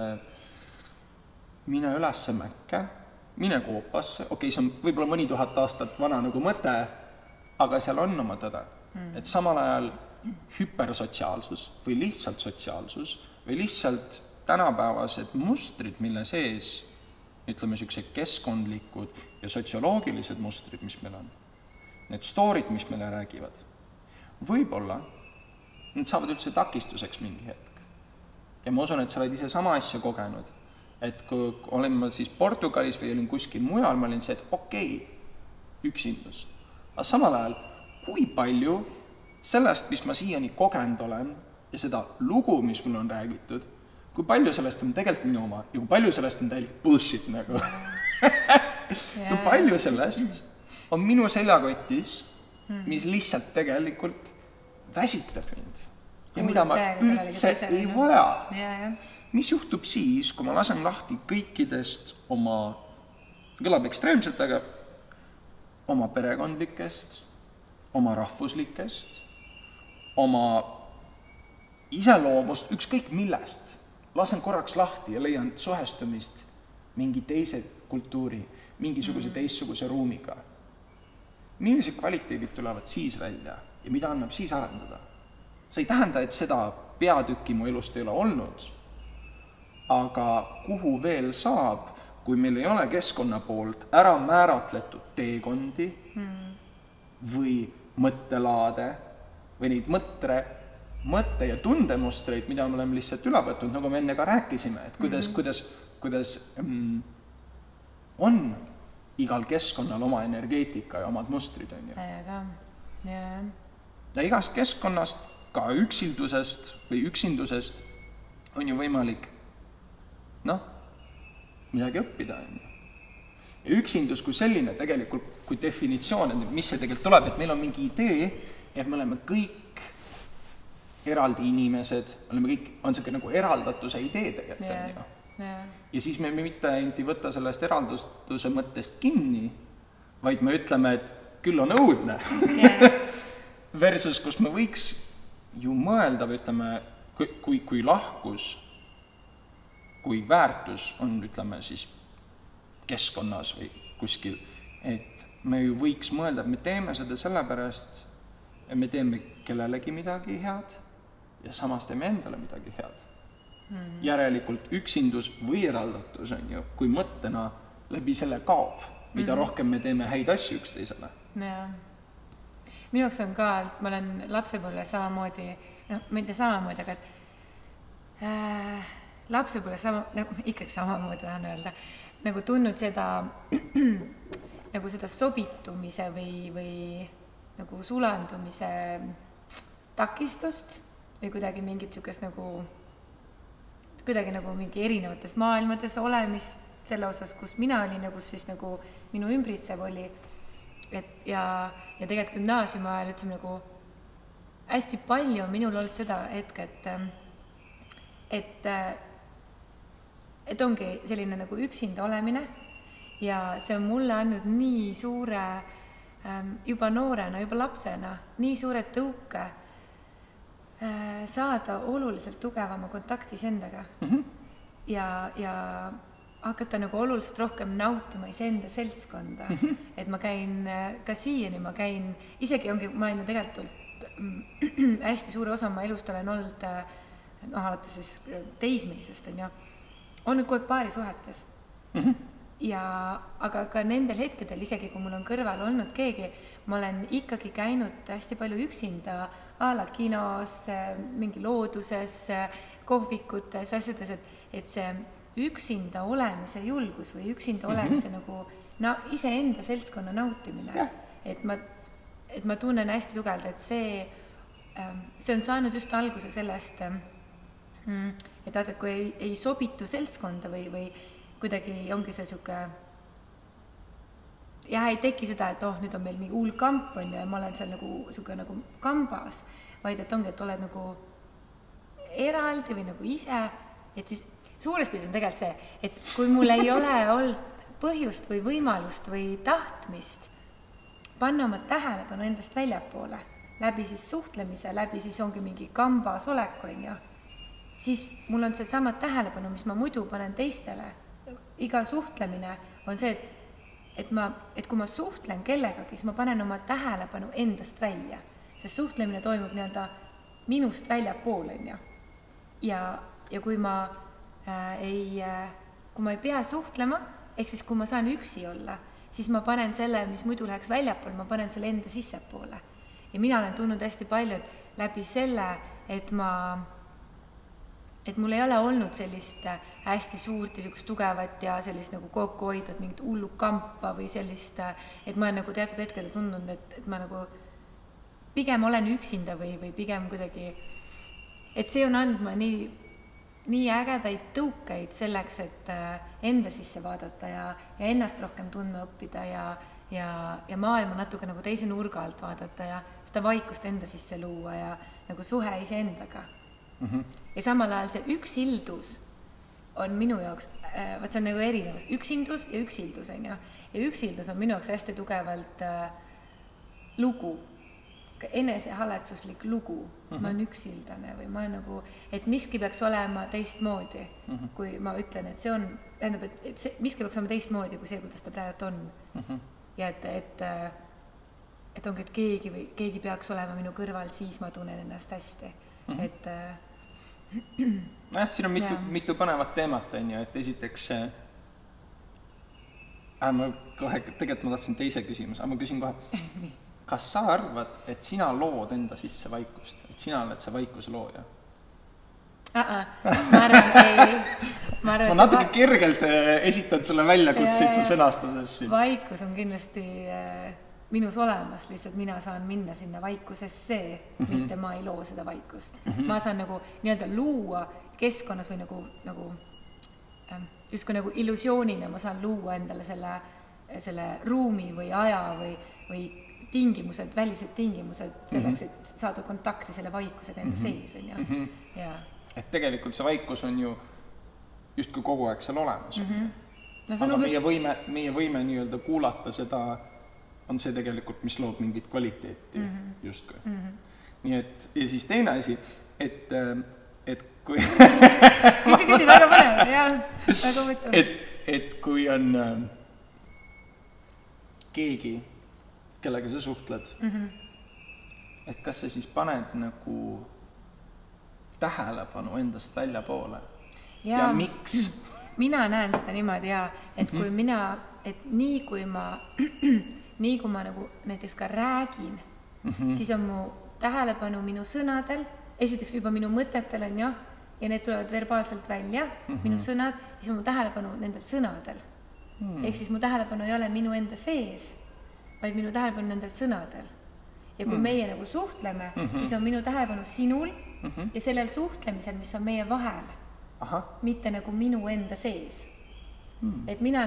mine ülesse mäkke, mine koopasse, okei, see on võib-olla mõni 1000 aastat vana nagu mõte, aga seal on oma tõde. Et samal ajal hüpersotsiaalsus või lihtsalt sotsiaalsus või lihtsalt tänapäevased mustrid, mille sees, ütleme, niisugused keskkondlikud ja sotsioloogilised mustrid, mis meil on, need storid, mis meile räägivad, võib-olla need saavad üldse takistuseks mingi hetk. Ja ma usun, et sa oled ise sama asja kogenud. Et kui olin ma siis Portugalis või olin kuskil mujal, ma olin see, et okei, üksindus. Aga samal ajal, kui palju sellest, mis ma siiani kogenud olen ja seda lugu, mis mul on räägitud, kui palju sellest on tegelikult minu oma ja kui palju sellest on täielik bullshit nagu. Kui palju sellest on minu seljakotis, mis lihtsalt tegelikult väsitab mind ja mida ma üldse ei vaja. Mis juhtub siis, kui ma lasen lahti kõikidest oma, kõlab ekstreemselt, aga oma perekondlikest, oma rahvuslikest, oma iseloomust, ükskõik millest, lasen korraks lahti ja leian suhestumist mingi teise kultuuri, mingisuguse teistsuguse ruumiga. Millised kvaliteedid tulevad siis välja ja mida annab siis arendada? See ei tähenda, et seda peatükki mu elust ei ole olnud, aga kuhu veel saab, kui meil ei ole keskkonna poolt ära määratletud teekondi või mõttelaade või neid mõtte- ja tundemustreid, mida me oleme lihtsalt üle võtnud, nagu me enne ka rääkisime, et kuidas on igal keskkonnal oma energeetika ja omad mustrid, on ju. Täiega, jah. Ja igast keskkonnast, ka üksildusest või üksindusest on ju võimalik, midagi õppida, on ju. Ja üksindus kui selline tegelikult, kui definitsioon, et mis see tegelikult tuleb, et meil on mingi idee, et me oleme kõik eraldi inimesed, oleme kõik, on see nagu eraldatuse idee tegelikult, on ju. Ja siis me mitte ainult ei võta sellest eraldatuse mõttest kinni, vaid me ütleme, et küll on õudne. Versus, kus me võiks ju mõelda või ütleme, kui lahkus, kui väärtus on, ütleme siis keskkonnas või kuskil, et me ju võiks mõelda, et me teeme seda sellepärast, et me teeme kellelegi midagi head ja samas teeme endale midagi head. Järelikult üksindus või eraldatus on ju, kui mõttena läbi selle kaob, mida rohkem me teeme häid asju üksteisele. Jaa. Minu jaoks on ka, et ma olen lapsepõlve samamoodi, mitte samamoodi, aga et lapsepõlve ikkagi samamoodi tahan öelda, nagu tundnud seda, nagu seda sobitumise või nagu sulandumise takistust või kuidagi mingit sükest nagu kuidagi nagu mingi erinevates maailmades olemist selle osas, kus mina olin ja kus siis nagu minu ümbritsev oli. Ja tegelikult gümnaasiumi ajal ütlesime nagu hästi palju minul olnud seda hetke, et ongi selline nagu üksinda olemine ja see on mulle andnud nii suure, juba noorena, juba lapsena, nii suure tõuke saada oluliselt tugevama kontaktis endaga ja hakata nagu oluliselt rohkem nautima iseenda seltskonda. Et ma käin ka siiani, ma käin, isegi ongi, ma olen tegelikult hästi suure osa oma elust olen olnud, alates siis teismelisest on ju, olnud kogu aeg paarisuhetes. Aga ka nendel hetkedel, isegi kui mul on kõrval olnud keegi, ma olen ikkagi käinud hästi palju üksinda a la kinos, mingi looduses, kohvikutes, asjades, et see üksinda olemise julgus või üksinda olemise nagu iseenda seltskonna nautimine. Et ma tunnen hästi tugevalt, et see on saanud just alguse sellest, et kui ei sobitu seltskonda või kuidagi ongi see siuke ei teki seda, et nüüd on meil mingi hull kamp on ja ma olen seal siuke nagu kambas, vaid et ongi, et oled nagu eraldi või nagu ise, et siis suures pildis on tegelikult see, et kui mul ei ole olnud põhjust või võimalust või tahtmist panna oma tähelepanu endast väljapoole, läbi siis suhtlemise, läbi siis ongi mingi kambas olek on ju, siis mul on see sama tähelepanu, mis ma muidu panen teistele. Iga suhtlemine on see, et kui ma suhtlen kellegagi, siis ma panen oma tähelepanu endast välja, sest suhtlemine toimub minust väljapoole on ju. Ja kui ma ei pea suhtlema, ehk siis kui ma saan üksi olla, siis ma panen selle, mis muidu läheks väljapoole, ma panen selle enda sissepoole. Ja mina olen tundnud hästi palju läbi selle, et mul ei ole olnud sellist hästi suurt ja sellist tugevat ja sellist nagu kokku hoidnud mingit hullu kampa või sellist, et ma olen nagu teatud hetkedel tundnud, et ma nagu pigem olen üksinda või pigem kuidagi, et see on andnud ma nii ägedaid tõukeid selleks, et enda sisse vaadata ja ennast rohkem tundma õppida ja maailma natuke nagu teise nurga alt vaadata ja seda vaikust enda sisse luua ja nagu suhe iseendaga. Ja samal ajal see üksildus on minu jaoks, see on nagu erinevus, üksindus ja üksildus on ju. Ja üksildus on minu jaoks hästi tugevalt lugu, enesehaletsuslik lugu, ma olen üksildane või ma olen nagu, et miski peaks olema teistmoodi, kui ma ütlen, et see on, et miski peaks olema teistmoodi kui see, kuidas ta praegu on. Ja et ongi, et keegi peaks olema minu kõrval, siis ma tunnen ennast hästi. Et siin on mitu põnevat teemat, on ju, et esiteks tegelikult ma tahtsin teise küsimuse, aga ma küsin kohe. kas sa arvad, et sina lood enda sisse vaikust, et sina oled see vaikuse looja? Ma arvan, ma natuke kergelt esitan sulle väljakutseid su sõnastuses siin. Vaikus on kindlasti minus olemas, lihtsalt mina saan minna sinna vaikusesse, mitte ma ei loo seda vaikust. Ma saan nagu nii-öelda luua keskkonnas või nagu justkui nagu illusioonina ma saan luua endale selle ruumi või aja või tingimused, välised tingimused selleks, et saada kontakti selle vaikusega enda sees, on ju. Ja. Et tegelikult see vaikus on ju justkui kogu aeg seal olemas. No, aga meie võime nii-öelda kuulata seda, on see tegelikult, mis loob mingit kvaliteeti justkui. Nii et, ja siis teine asi, et kui küsi väga põnev, jah, väga mõtlema. Et kui on keegi, kellega sa suhtled, et kas sa siis paned nagu tähelepanu endast välja poole ja miks? Mina näen seda niimoodi, et kui et nii kui ma nagu näiteks ka räägin, siis on mu tähelepanu minu sõnadel, esiteks juba minu mõtetel on ja need tulevad verbaalselt välja, minu sõnad, siis on mu tähelepanu nendel sõnadel. Ehk siis mu tähelepanu ei ole minu enda sees, vaid minu tähelepanu nendel sõnadel. Ja kui meie nagu suhtleme, siis on minu tähelepanu sinul ja sellel suhtlemisel, mis on meie vahel, mitte nagu minu enda sees. Et mina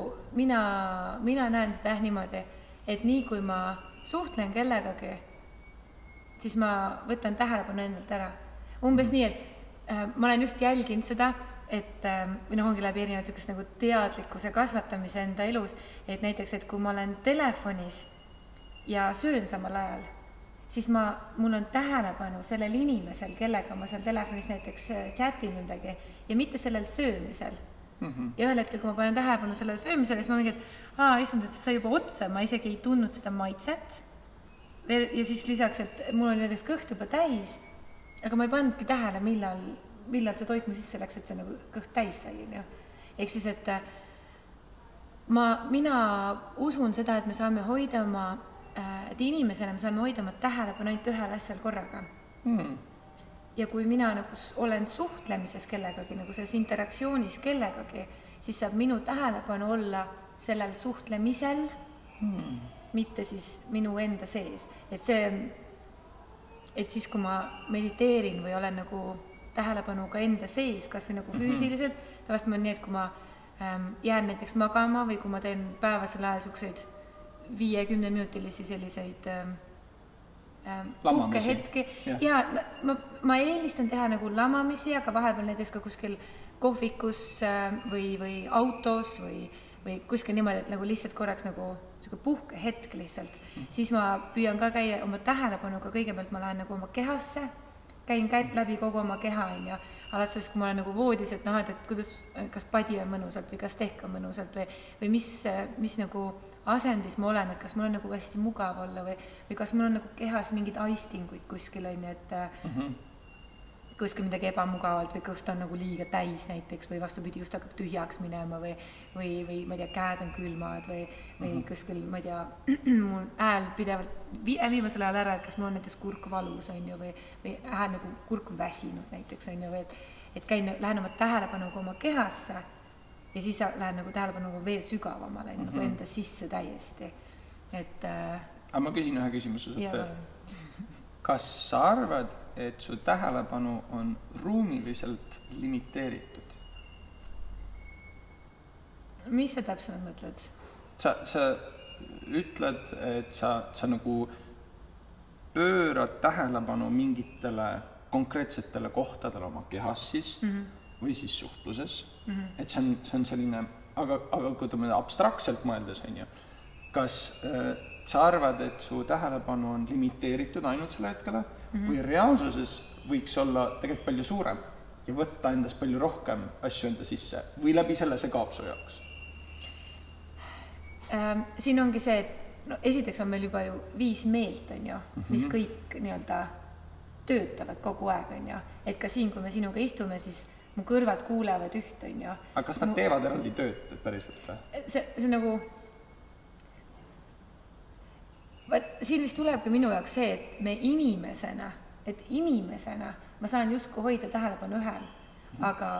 näen seda niimoodi, et nii kui ma suhtlen kellegagi, siis ma võtan tähelepanu endalt ära. Umbes nii, et ma olen just jälginud seda, et ongi läbi erinevad nagu teadlikkuse kasvatamise enda elus, et näiteks, et kui ma olen telefonis ja söön samal ajal, siis mul on tähelepanu sellel inimesel, kellega ma seal telefonis näiteks chatin midagi ja mitte sellel söömisel. Ja ühel hetkel, kui ma panen tähelepanu sellele söömisele, siis ma mingi, et issand, et see sai juba otsa, ma isegi ei tundnud seda maitset. Ja siis lisaks, et mul on näiteks kõht juba täis, aga ma ei pandudki tähele, millal see toit mu sisse läks, et see nagu kõht täis sai. Ehk siis, et mina usun seda, et me saame hoida et inimesena me saame hoida oma tähelepanu ainult ühel asjal korraga. Ja kui mina nagu olen suhtlemises kellegagi, nagu selles interaktsioonis kellegagi, siis saab minu tähelepanu olla sellel suhtlemisel, mitte siis minu enda sees. Et siis, kui ma mediteerin või olen nagu tähelepanuga enda sees, kas või nagu füüsiliselt, tavaliselt ma on nii, et kui ma jään näiteks magama või kui ma teen päevasel ajal selliseid 50-minutilisi selliseid puhkehetki. Ja ma eelistan teha nagu lamamisi, aga vahepeal näiteks ka kuskil kohvikus või autos või kuskil niimoodi, et nagu lihtsalt korraks nagu puhkehetk lihtsalt. Siis ma püüan ka käia oma tähelepanuga, kõigepealt ma lähen nagu oma kehasse, käin läbi kogu oma keha, ja alates, kui ma olen nagu voodis, et kuidas, kas padi on mõnusalt või kas tehk on mõnusalt või mis nagu asendis ma olen, et kas mul on nagu hästi mugav olla või kas mul on nagu kehas mingid aistinguid kuskil on, et kuskil midagi ebamugavalt või kõht on nagu liiga täis näiteks või vastupidi just hakkab tühjaks minema või ma ei tea, käed on külmad või kuskil, ma ei tea, mul hääl pidevalt viimasel ajal ära, et kas mul on näiteks kurk valus on ju või hääl nagu kurk väsinud näiteks on ju või et lähen oma tähelepanuga oma kehasse ja siis lähen nagu tähelepanuga veel sügavamale nagu enda sisse täiesti. Aga ma küsin ühe küsimuse suhte. Kas sa arvad, et su tähelepanu on ruumiliselt limiteeritud? Mis sa täpselt mõtled? Sa ütled, et sa nagu pöörad tähelepanu mingitele konkreetsetele kohtadele oma kehas siis või siis suhtluses. Et see on selline, aga kui me abstraktselt mõeldes on ju, kas sa arvad, et su tähelepanu on limiteeritud ainult selle hetkele või reaalsuses võiks olla tegelikult palju suurem ja võtta endas palju rohkem asju enda sisse või läbi selle see kaob su jaoks? Siin ongi see, et esiteks on meil juba ju 5 meelt on ju, mis kõik nii-öelda töötavad kogu aeg on ju, et ka siin, kui me sinuga istume, siis mu kõrvad kuulevad üht on ju. Aga kas nad teevad eraldi tööd päriselt või? See nagu siin vist tulebki minu jaoks see, et me inimesena ma saan justkui hoida tähelepanu ühel, aga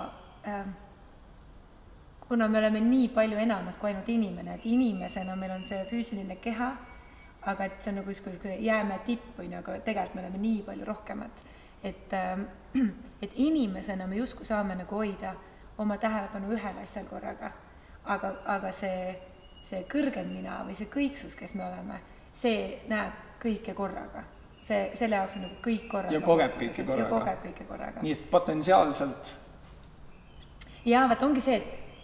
kuna me oleme nii palju enamat kui ainult inimene, et inimesena meil on see füüsiline keha, aga et see on nagu jäämäe tipp, aga tegelikult me oleme nii palju rohkemat. Et inimesena me justkui saame nagu hoida oma tähelepanu ühel asjal korraga, aga see kõrgem mina või see kõiksus, kes me oleme, see näeb kõike korraga. Selle jaoks on nagu kõik korraga. Ja kogeb kõike korraga. Nii et potentsiaalselt? Jaa, vaat ongi see,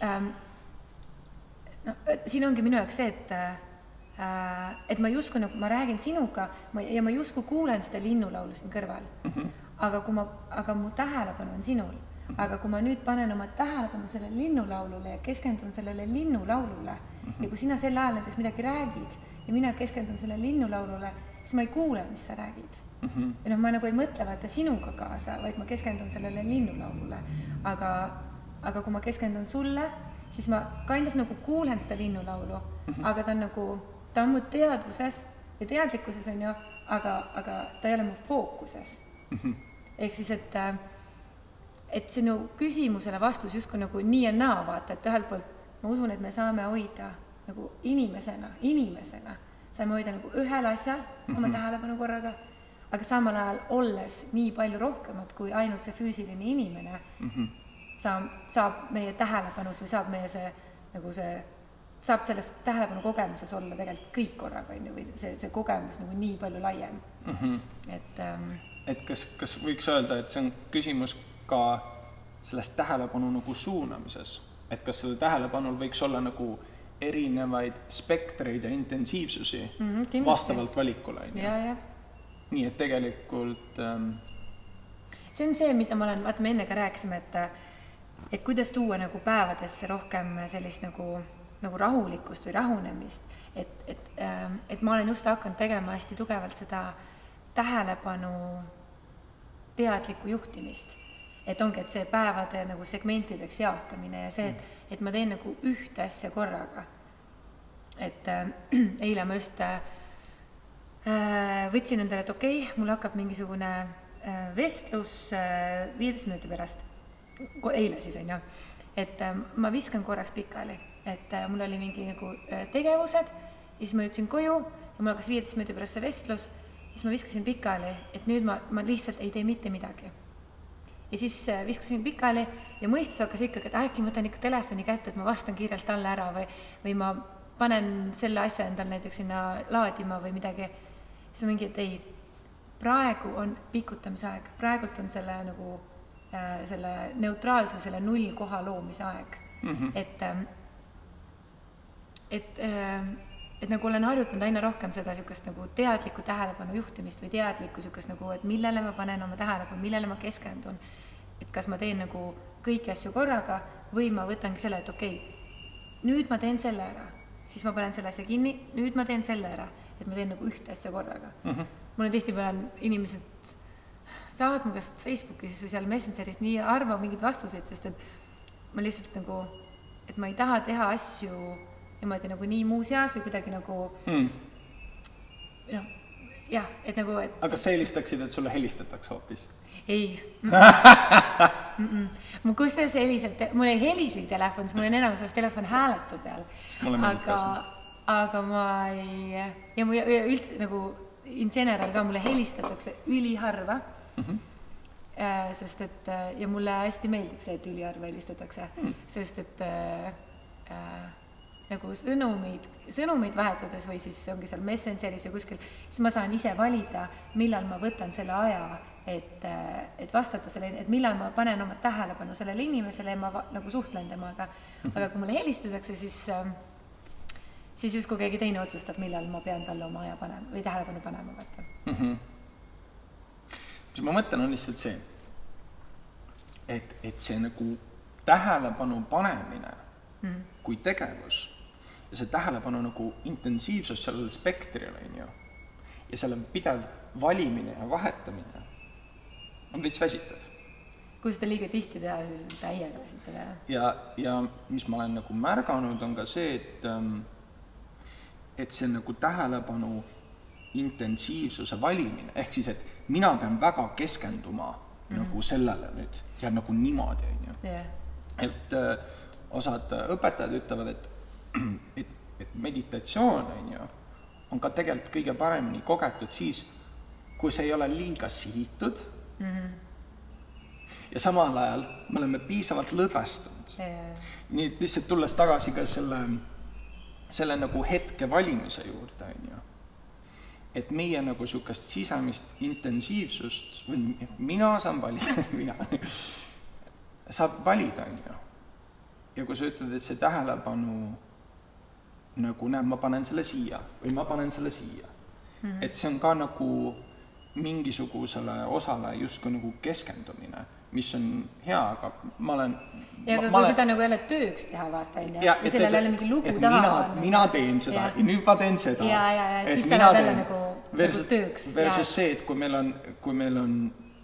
et siin ongi minu jaoks see, et ma justkui nagu ma räägin sinuga ja ma justkui kuulen seda linnulaulu siin kõrval. Aga mu tähelepanu on sinul. Aga kui ma nüüd panen oma tähelepanu sellele linnulaulule ja keskendun sellele linnulaulule ja kui sina sel ajal näiteks midagi räägid ja mina keskendun sellele linnulaulule, siis ma ei kuule, mis sa räägid. Ja ma nagu ei mõtle vaata sinuga kaasa, vaid ma keskendun sellele linnulaulule. Aga kui ma keskendun sulle, siis ma kind of nagu kuulen seda linnulaulu, aga ta on mu teadvuses ja teadlikkuses on ju, aga ta ei ole mu fookuses. Ehk siis, et sinu küsimusele vastus justkui nagu nii ja naa vaata, et ühelt poolt ma usun, et me saame hoida nagu inimesena, saame hoida nagu ühel asjal oma tähelepanu korraga, aga samal ajal olles nii palju rohkemat kui ainult see füüsiline inimene saab meie tähelepanus või saab meie saab selles tähelepanu kogemuses olla tegelikult kõik korraga või see kogemus nagu nii palju laiem. Et kas võiks öelda, et see on küsimus ka sellest tähelepanu nagu suunamises, et kas selle tähelepanul võiks olla nagu erinevaid spektreid ja intensiivsusi vastavalt valikule. Ja. Nii, et tegelikult see on see, mida ma olen, me enne ka rääkisime, et kuidas tuua nagu päevadesse rohkem sellist nagu rahulikkust või rahunemist, et ma olen just hakanud tegema hästi tugevalt seda tähelepanu teadlikku juhtimist. Et ongi, et see päevade nagu segmentideks jaotamine ja see, et ma teen nagu ühte asja korraga. Et eile ma just võtsin endale, et okei, mul hakkab mingisugune vestlus 15 minuti pärast. Eile siis on ju. Et ma viskan korraks pikali. Et mul oli mingi nagu tegevused ja siis ma jõudsin koju ja mul hakkas 15 minuti pärast see vestlus. Siis ma viskasin pikali, et nüüd ma lihtsalt ei tee mitte midagi. Ja siis viskasin pikali ja mõistus hakkas ikkagi, et äkki võtan ikka telefoni kätte, et ma vastan kiirelt talle ära või ma panen selle asja endal näiteks sinna laadima või midagi. Siis ma mingi, et ei, praegu on pikutamise aeg, praegult on selle nagu selle neutraalse, selle null koha loomise aeg. Et nagu olen harjutanud aina rohkem seda sükast nagu teadlikku tähelepanu juhtimist või teadlikku sükast nagu, et millele ma panen oma tähelepanu, millele ma keskendun. Et kas ma teen nagu kõiki asju korraga või ma võtangi selle, et okei, nüüd ma teen selle ära, siis ma panen selle asja kinni, nüüd ma teen selle ära, et ma teen nagu ühte asja korraga. Mul on tihtipeale inimesed saavad mu käest Facebookis või seal Messengeris nii arva mingid vastuseid, sest et ma lihtsalt nagu, et ma ei taha teha asju niimoodi nagu nii muu seas või kuidagi nagu jah, et nagu Aga sa helistaksid, et sulle helistatakse hoopis? Ei. Kus see heliseb? Mul ei helisi telefon, sest mul on enamus telefon hääletu peal. Aga ma ei ja üldse nagu in general ka mulle helistatakse üliharva, sest et ja mulle hästi meeldib see, et üliharva helistatakse, sest et nagu sõnumeid vahetades või siis ongi seal Messengeris ja kuskil, siis ma saan ise valida, millal ma võtan selle aja, et vastata selle, et millal ma panen oma tähelepanu sellele inimesele ja ma nagu suhtlen temaga. Aga kui mulle helistatakse, siis just kui keegi teine otsustab, millal ma pean talle oma aja panema või tähelepanu panema võtta. Mis ma mõtlen on lihtsalt see, et see nagu tähelepanu panemine kui tegevus ja see tähelepanu nagu intensiivsus sellele spektrile ja selle pidev valimine ja vahetamine on veits väsitav. Kui seda liiga tihti teha, siis on täiega väsitav. Ja mis ma olen nagu märganud, on ka see, et see nagu tähelepanu intensiivsuse valimine, ehk siis, et mina pean väga keskenduma nagu sellele nüüd ja nagu niimoodi, on ju. Et osad õpetajad ütlevad, et meditatsioon, on ju, on ka tegelikult kõige paremini kogetud siis, kui see ei ole liiga sihitud ja samal ajal me oleme piisavalt lõdvestunud. Nii et lihtsalt tulles tagasi ka selle nagu hetke valimise juurde, on ju. Et meie nagu sukast sisemist intensiivsust, või mina saan valida, saab valida, on ju. Ja kui sa ütled, et see tähelepanu nagu näeb, ma panen selle siia või ma panen selle siia. Et see on ka nagu mingisugusele osale justkui nagu keskendumine, mis on hea, aga ma olen... Ja kui seda nagu jälle tööks teha, vaata, ja sellele jälle mingi lugu taha. Mina teen seda ja nüüd ma teen seda. Et siis ta läheb jälle nagu tööks. Versus see, et kui meil on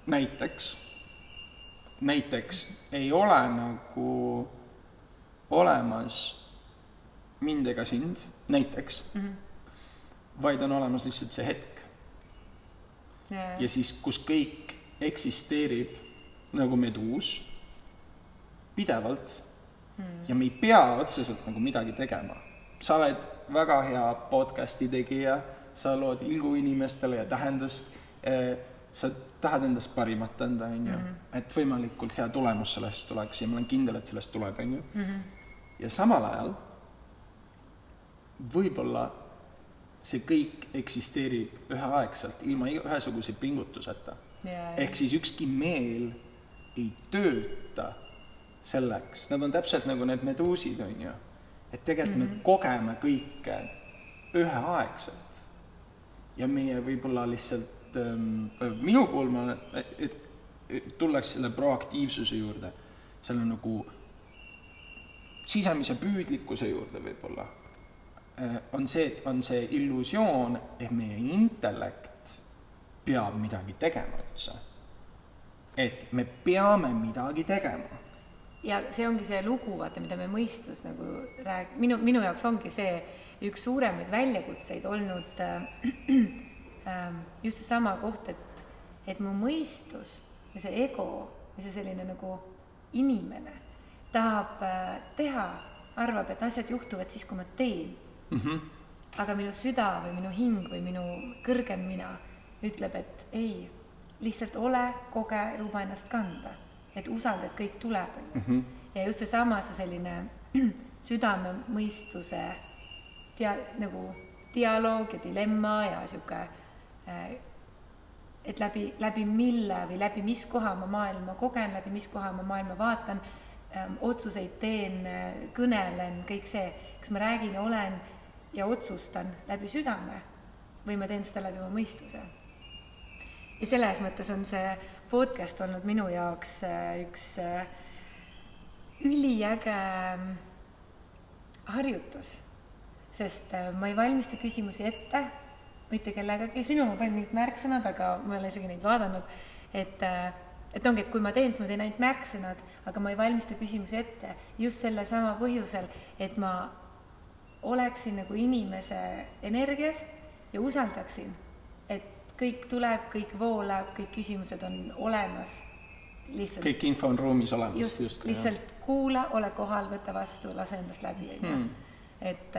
näiteks ei ole nagu olemas mind ega sind, näiteks, vaid on olemas lihtsalt see hetk. Ja siis, kus kõik eksisteerib nagu meduus pidevalt ja me ei pea otseselt nagu midagi tegema. Sa oled väga hea podcasti tegija, sa lood ilgu inimestele ja tähendust, sa tahad endast parimat anda, on ju, et võimalikult hea tulemus sellest tuleks ja ma olen kindel, et sellest tuleb, on ju. Ja samal ajal võib-olla see kõik eksisteerib üheaegselt ilma ühesuguse pingutuseta. Ehk siis ükski meel ei tööta selleks. Nad on täpselt nagu need meduusid, on ju. Et tegelikult me kogeme kõike üheaegselt. Ja meie võib-olla lihtsalt, minu puhul ma olen, et tulleks selle proaktiivsuse juurde, selle nagu sisemise püüdlikkuse juurde võib-olla, on see illusioon, et meie intellekt peab midagi tegema üldse. Et me peame midagi tegema. Ja see ongi see lugu, vaata, mida me mõistus nagu minu jaoks ongi see üks suuremaid väljakutseid olnud just see sama koht, et mu mõistus ja see ego ja see selline nagu inimene tahab teha, arvab, et asjad juhtuvad siis, kui ma teen. Aga minu süda või minu hing või minu kõrgem mina ütleb, et ei, lihtsalt ole, koge, luba ennast kanda, et usalda, et kõik tuleb. Ja just see sama, see selline südame mõistuse nagu dialoog ja dilemma ja siuke, et läbi mille või läbi mis koha ma maailma kogen, läbi mis koha ma maailma vaatan, otsuseid teen, kõnelen, kõik see, kas ma räägin ja olen ja otsustan läbi südame või ma teen seda läbi oma mõistuse. Ja selles mõttes on see podcast olnud minu jaoks üks üliäge harjutus, sest ma ei valmista küsimusi ette, mitte kellegagi, sinul ma panin mingid märksõnad, aga ma olen isegi neid vaadanud, et ongi, et kui ma teen, siis ma teen ainult märksõnad, aga ma ei valmista küsimusi ette just selle sama põhjusel, et ma oleksin nagu inimese energias ja usaldaksin, et kõik tuleb, kõik voolab, kõik küsimused on olemas. Lihtsalt, kõik info on ruumis olemas. Just lihtsalt kuula, ole kohal, võta vastu, lase endast läbi. Et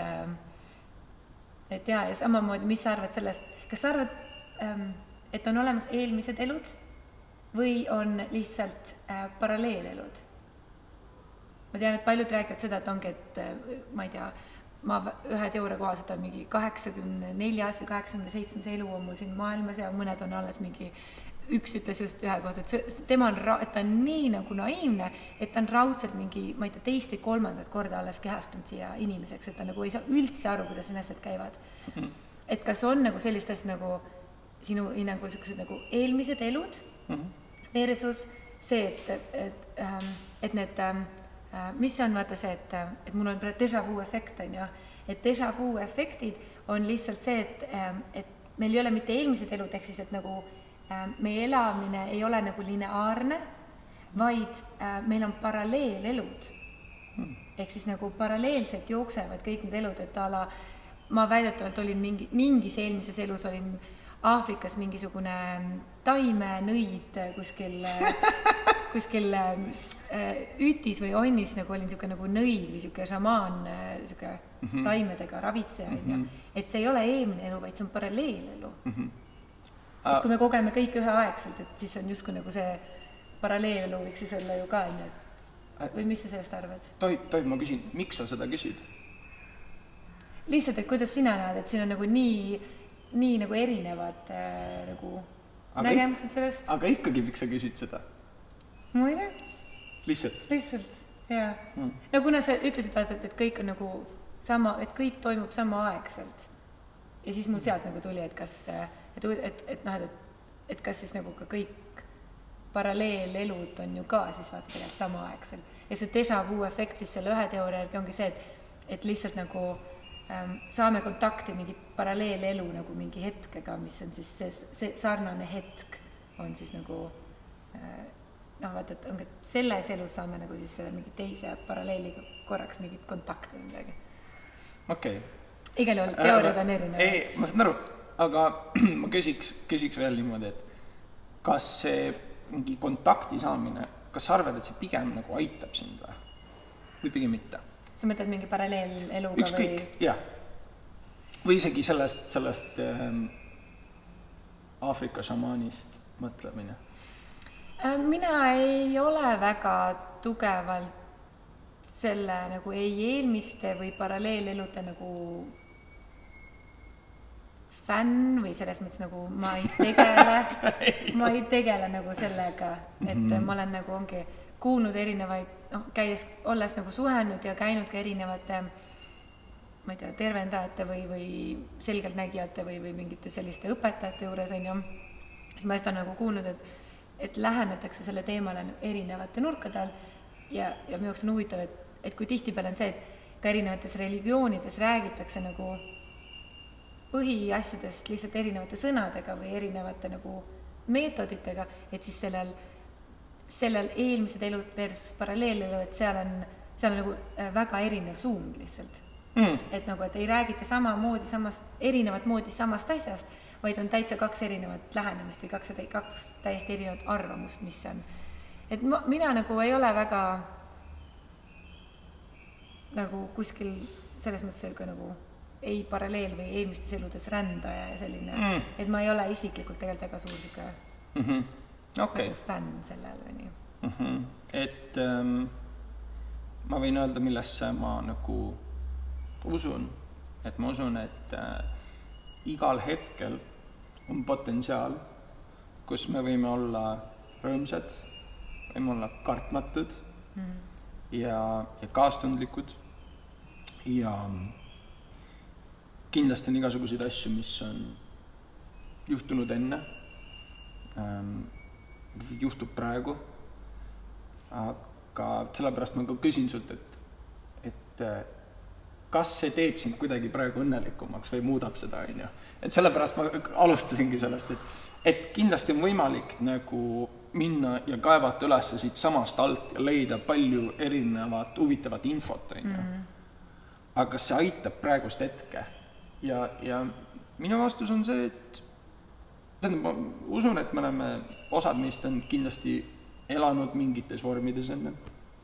ja samamoodi, mis sa arvad sellest, kas sa arvad, et on olemas eelmised elud või on lihtsalt paralleelelud? Ma tean, et paljud räägivad seda, et ongi, et ma ei tea, ma ühe teooria kohaselt on mingi 84 või 87 elu on mul siin maailmas ja mõned on alles mingi, üks ütles just ühe kohta, et tema on, et ta on nii nagu naiivne, et ta on raudselt mingi, ma ei tea, teist või kolmandat korda alles kehastunud siia inimeseks, et ta nagu ei saa üldse aru, kuidas need asjad käivad. Et kas on nagu sellist asja nagu sinu hinnangul sellised nagu eelmised elud versus see, et need mis on vaata see, et mul on déjà vu efekt, on ju, et déjà vu efektid on lihtsalt see, et meil ei ole mitte eelmised elud, ehk siis, et nagu meie elamine ei ole nagu lineaarne, vaid meil on paralleelelud. Ehk siis nagu paralleelselt jooksevad kõik need elud, et ma väidetavalt olin mingis eelmises elus olin Aafrikas mingisugune taimenõid kuskil ütis või onnis nagu olin niisugune nagu nõid või niisugune šamaan, niisugune taimedega ravitseja, et see ei ole eelmine elu, vaid see on paralleelelu. Et kui me kogeme kõik üheaegselt, et siis on justkui nagu see paralleelelu võiks siis olla ju ka, või mis sa sellest arvad? Tohib, ma küsin, miks sa seda küsid? Lihtsalt, et kuidas sina näed, et siin on nagu nii nagu erinevad nagu nägemused sellest. Aga ikkagi, miks sa küsid seda? Ma ei tea. Lihtsalt, jaa. No kuna sa ütlesid, et kõik on nagu sama, et kõik toimub samaaegselt. Ja siis mul sealt nagu tuli, et kas, et kas siis nagu ka kõik paralleelelud on ju ka siis vaata tegelikult samaaegsel. Ja see déjà vu efekt siis selle ühe teooria ongi see, et lihtsalt nagu saame kontakti mingi paralleelelu nagu mingi hetkega, mis on siis see sarnane hetk on siis nagu vaata, et ongi, et selles elus saame nagu siis mingi teise paralleeliga korraks mingit kontakti või midagi. Okei. Igal juhul teooriad on erinevad. Ei, ma saan aru, aga ma küsiks veel niimoodi, et kas see mingi kontakti saamine, kas sa arvad, et see pigem nagu aitab sind või pigem mitte? Sa mõtled mingi paralleeleluga ükskõik, või? Jah. Või isegi sellest Aafrika šamaanist mõtlemine? Mina ei ole väga tugevalt selle nagu ei eelmiste või paralleelelude nagu fänn või selles mõttes nagu ma ei tegele nagu sellega, et ma olen nagu ongi kuulnud erinevaid, olles nagu suhelnud ja käinud ka erinevate, ma ei tea, tervendajate või selgeltnägijate või mingite selliste õpetajate juures on ju, siis ma olen nagu kuulnud, et lähenetakse selle teemale erinevate nurkade all ja minu jaoks on huvitav, et kui tihtipeale on see, et ka erinevates religioonides räägitakse nagu põhiasjadest lihtsalt erinevate sõnadega või erinevate nagu meetoditega, et siis sellel eelmised elud versus paralleelelu, et seal on nagu väga erinev suund lihtsalt. Et nagu, et ei räägita samamoodi erinevat moodi samast asjast, vaid on täitsa kaks erinevat lähenemist või kaks täiesti erinevat arvamust, mis on. Et mina nagu ei ole väga nagu kuskil selles mõttes ka nagu ei paralleel või eelmistes eludes rändaja ja selline, et ma ei ole isiklikult tegelikult väga suur siuke fänn sellel või nii. Et ma võin öelda, millesse ma nagu usun, et ma usun, et igal hetkel on potentsiaal, kus me võime olla rõõmsad, võime olla kartmatud ja kaastundlikud ja kindlasti on igasuguseid asju, mis on juhtunud enne, juhtub praegu, aga sellepärast ma ka küsin sult, et kas see teeb sind kuidagi praegu õnnelikumaks või muudab seda, on ju. Et sellepärast ma alustasingi sellest, et kindlasti on võimalik nagu minna ja kaevata üles siit samast alt ja leida palju erinevat huvitavat infot, on ju. Aga kas see aitab praegust hetke? Ja minu vastus on see, et ma usun, et me oleme, osad meist on kindlasti elanud mingites vormides enne.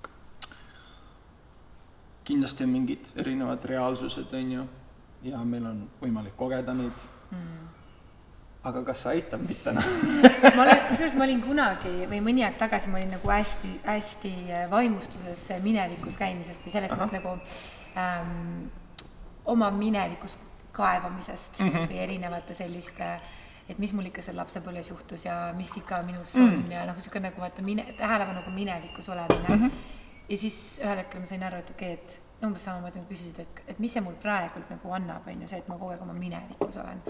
Kindlasti on mingid erinevad reaalsused, on ju, ja meil on võimalik kogeda neid. Aga kas see aitab mitte? Ma olin kunagi või mõni aeg tagasi ma olin nagu hästi vaimustuses minevikus käimisest või selles mõttes nagu oma minevikus kaevamisest või erinevate selliste, et mis mul ikka seal lapsepõlves juhtus ja mis ikka minus on ja niisugune nagu vaata tähelepanu nagu minevikus olemine. Ja siis ühel hetkel ma sain aru, et okei, et umbes samamoodi küsisid, et mis see mul praegult nagu annab, on ju see, et ma kogu aeg oma minevikus olen.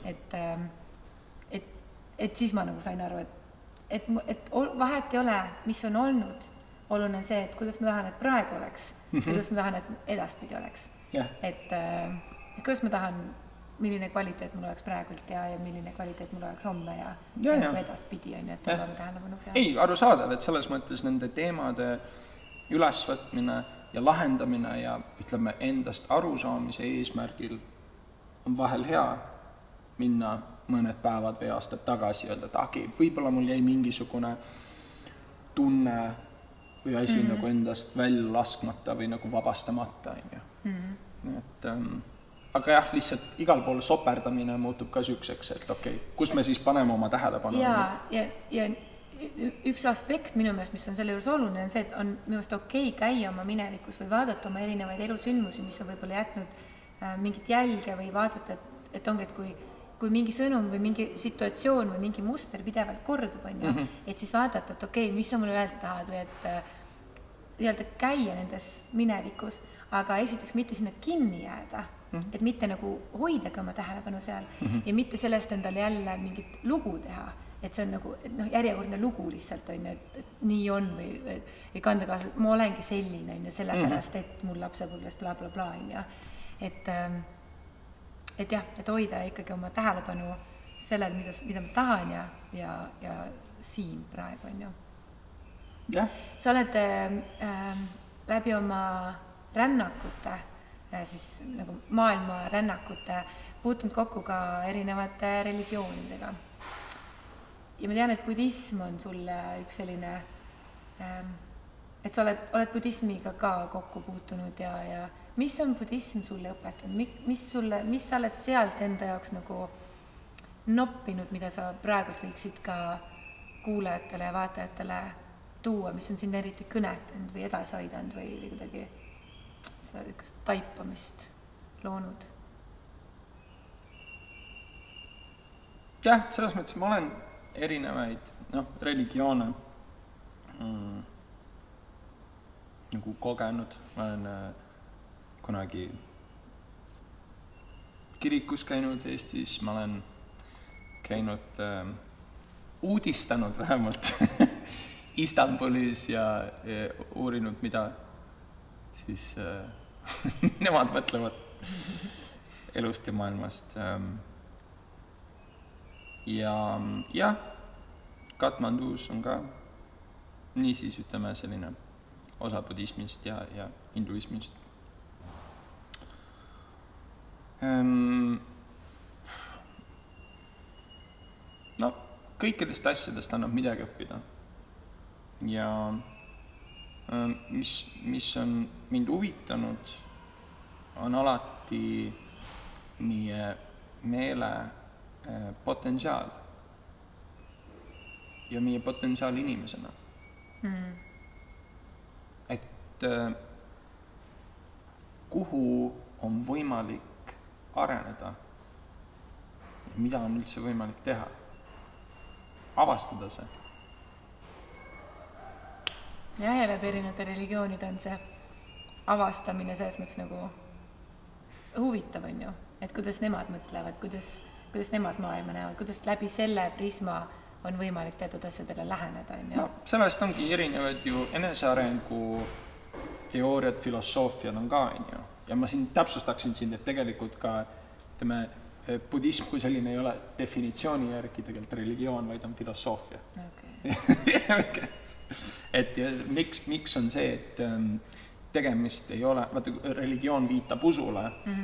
Et siis ma nagu sain aru, et vahet ei ole, mis on olnud. Oluline on see, et kuidas ma tahan, et praegu oleks ja kuidas ma tahan, et edaspidi oleks. Et kuidas ma tahan, milline kvaliteet mul oleks praegult ja milline kvaliteet mul oleks homme ja edaspidi on, et oleme tähelepanu. Ei, arusaadav, et selles mõttes nende teemade ülesvõtmine ja lahendamine ja ütleme endast arusaamise eesmärgil on vahel hea minna mõned päevad või aastad tagasi ja öelda, et okei, võib-olla mul jäi mingisugune tunne või asi nagu endast välja laskmata või nagu vabastamata, on ju. Et, aga jah, lihtsalt igal pool soperdamine muutub ka sükseks, et okei, kus me siis paneme oma tähelepanu? Ja üks aspekt minu meelest, mis on selle juures oluline, on see, et on minu meelest okei käia oma minevikus või vaadata oma erinevaid elusündmusi, mis on võib-olla jätnud mingit jälge või vaadata, et ongi, et kui mingi sõnum või mingi situatsioon või mingi muster pidevalt kordub, on ju, et siis vaadata, et okei, mis sa mulle öelda tahad või et käia nendes minevikus, aga esiteks mitte sinna kinni jääda, et mitte nagu hoidagi oma tähelepanu seal ja mitte sellest endale jälle mingit lugu teha, et see on nagu järjekordne lugu lihtsalt, on ju, et nii on või kanda kaasa, et ma olengi selline, on ju, sellepärast, et mul lapsepõlves bla bla bla, on ju, et jah, et hoida ikkagi oma tähelepanu sellel, mida ma tahan ja siin praegu, on ju. Ja. Sa oled läbi oma rännakute, siis nagu maailma rännakute puutunud kokku ka erinevate religioonidega. Ja ma tean, et budism on sulle üks selline, et sa oled budismiga ka kokku puutunud ja mis on budism sulle õpetanud? Mis sa oled sealt enda jaoks nagu noppinud, mida sa praegult võiksid ka kuulajatele ja vaatajatele tuua, mis on sind eriti kõnetanud või edasi aidanud või kuidagi seda taipamist loonud? Jah, selles mõttes ma olen erinevaid religioone nagu kogenud. Ma olen kunagi kirikus käinud Eestis, ma olen käinud uudistanud vähemalt Istanbulis ja uurinud, mida siis nemad mõtlevad elust ja maailmast. Ja Katmandus on ka niisiis, ütleme, selline osa budismist ja hinduismist. No, kõikidest asjadest annab midagi õppida. Ja mis on mind huvitanud, on alati meie meele potentsiaal ja meie potentsiaal inimesena. Et kuhu on võimalik areneda ja mida on üldse võimalik teha, avastada see. Ja läbi erinevate religioonid on see avastamine selles mõttes nagu huvitav, on ju, et kuidas nemad mõtlevad, kuidas nemad maailma näevad, kuidas läbi selle prisma on võimalik teatud asjadele läheneda, on ju? No, sellest ongi erinevad ju enesearengu teooriad, filosoofiad on ka, on ju. Ja ma siin täpsustaksin sind, et tegelikult ka budism kui selline ei ole definitsiooni järgi tegelikult religioon, vaid on filosoofia. Okay. Et miks on see, et tegemist ei ole, vaata, religioon viitab usule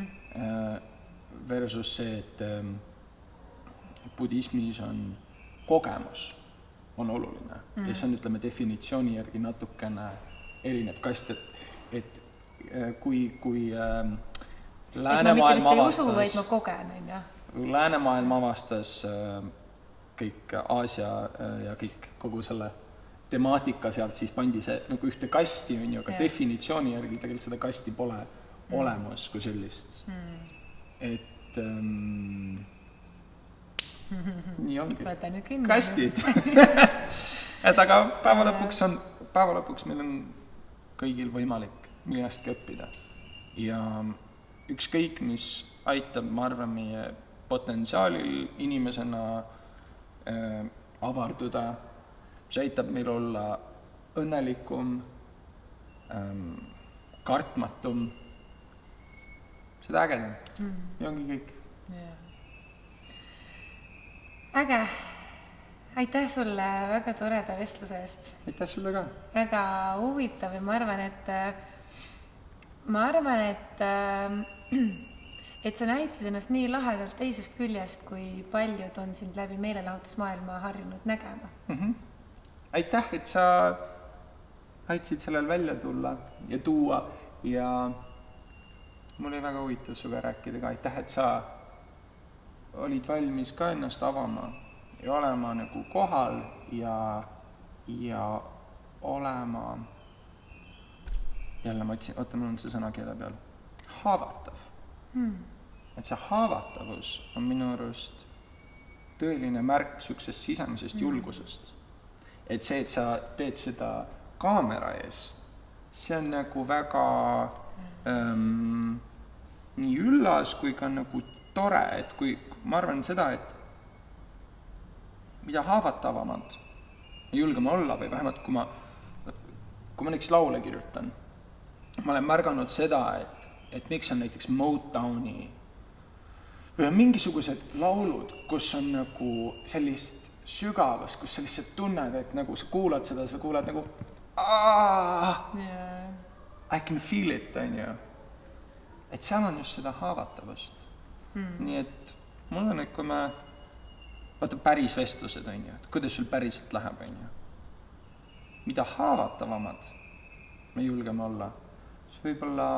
versus see, et budismis on kogemus on oluline ja see on, ütleme, definitsiooni järgi natukene erinev kast, et kui läänemaailm avastas, vaid ma kogen, on ju. Läänemaailm avastas kõik Aasia ja kogu selle temaatika sealt, siis pandi see nagu ühte kasti, on ju, aga definitsiooni järgi tegelikult seda kasti pole olemas kui sellist. Et nii ongi. Kastid. Et aga päeva lõpuks meil on kõigil võimalik millestki õppida. Ja ükskõik, mis aitab, ma arvan, meie potentsiaalil inimesena avarduda, see aitab meil olla õnnelikum, kartmatum, seda ägedam. Ja ongi kõik. Äge. Aitäh sulle väga toreda vestluse eest. Aitäh sulle ka. Väga huvitav ja ma arvan, et sa näitasid ennast nii lahedalt teisest küljest, kui paljud on sind läbi meelelahutusmaailma harjunud nägema. Aitäh, et sa aitasid sellel välja tulla ja tuua ja mul oli väga huvitav suga rääkida ka. Aitäh, et sa olid valmis ka ennast avama ja olema nagu kohal ja olema, jälle ma otsin, oota, mul on see sõna keele peal, haavatav. Et see haavatavus on minu arust tõeline märk sihukesest sisemisest julgusest. Et see, et sa teed seda kaamera ees, see on nagu väga nii üllas kui ka nagu tore, et kui ma arvan seda, et mida haavatavamad ja julgema olla või vähemalt kui ma näiteks laule kirjutan, ma olen märganud seda, et miks on näiteks Motowni või on mingisugused laulud, kus on nagu sellist sügavust, kus sa lihtsalt tunned, et nagu sa kuulad seda, sa kuulad nagu I can feel it, on ju. Et seal on just seda haavatavust. Nii et mul on, et kui me vaata päris vestlused, on ju, et kuidas sul päriselt läheb, on ju. Mida haavatavamad me julgeme olla, siis võib-olla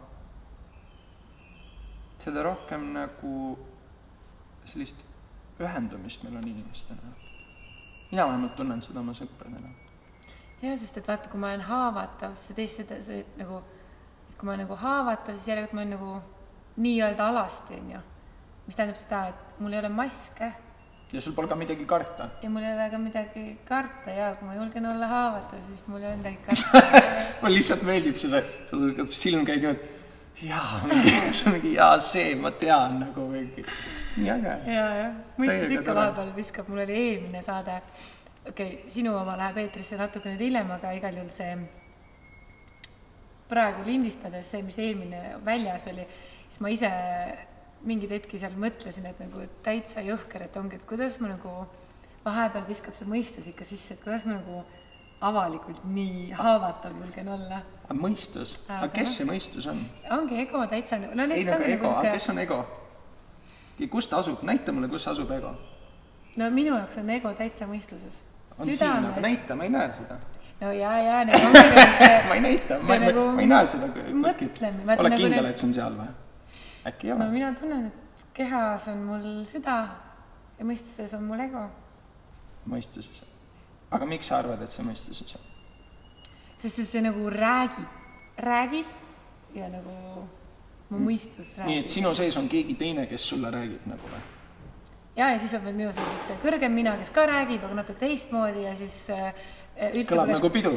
seda rohkem nagu sellist ühendumist meil on inimestena. Mina vähemalt tunnen seda oma sõpradena. Ja, sest et vaata, kui ma olen haavatav, see teist seda, nagu, et kui ma olen nagu haavatav, siis järelikult ma olen nagu nii-öelda alasti, on ju. Mis tähendab seda, et mul ei ole maske. Ja sul pole ka midagi karta. Ja mul ei ole ka midagi karta ja kui ma julgen olla haavatav, siis mul ei ole midagi karta. Mul lihtsalt meeldib see, sa silm käid nüüd, see, ma tean nagu mingi. Nii äge. Ja. Mõistus ikka vahepeal viskab, mul oli eelmine saade. Sinu oma läheb eetrisse natuke nüüd hiljem, aga igal juhul see praegu lindistades see, mis eelmine väljas oli, siis ma ise mingid hetki seal mõtlesin, et nagu täitsa jõhker, et ongi, et kuidas ma nagu vahepeal viskab see mõistus ikka sisse, et kuidas ma nagu avalikult nii haavatav julgen olla. Mõistus? Aga kes see mõistus on? Ongi ego täitsa. Ei nagu ego, aga kes on ego? Ja kus ta asub? Näita mulle, kus asub ego? No minu jaoks on ego täitsa mõistuses. On siin, aga näita, ma ei näe seda. No jaa, need ongi see... Ma ei näita, ma ei näe seda kuskilt. Ole kindel, et see on seal või? Äkki ei ole? No mina tunnen, et kehas on mul süda ja mõistuses on mul ego. Mõistuses. Aga miks sa arvad, et see mõistuses on? Sest see nagu räägib ja nagu mu mõistus räägib. Nii, et sinu sees on keegi teine, kes sulle räägib nagu või? Ja siis on veel minu see kõrgem mina, kes ka räägib, aga natuke teistmoodi ja siis kõlab nagu pidu.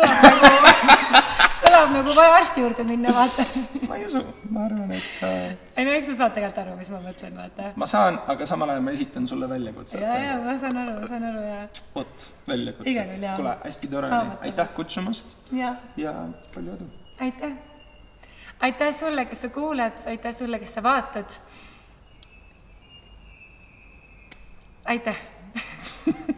Kõlab nagu vaja arsti juurde minna, vaata. Ma ei usu, ma arvan, et sa... Ei no, eks sa saad tegelikult aru, mis ma mõtlen, vaata. Ma saan, aga samal ajal ma esitan sulle väljakutset. Ja, ma saan aru, ja... Oot, väljakutset. Kule, hästi tore oli. Aitäh kutsumast ja palju edu. Aitäh. Aitäh sulle, kes sa kuulad, aitäh sulle, kes sa vaatad. Aitäh!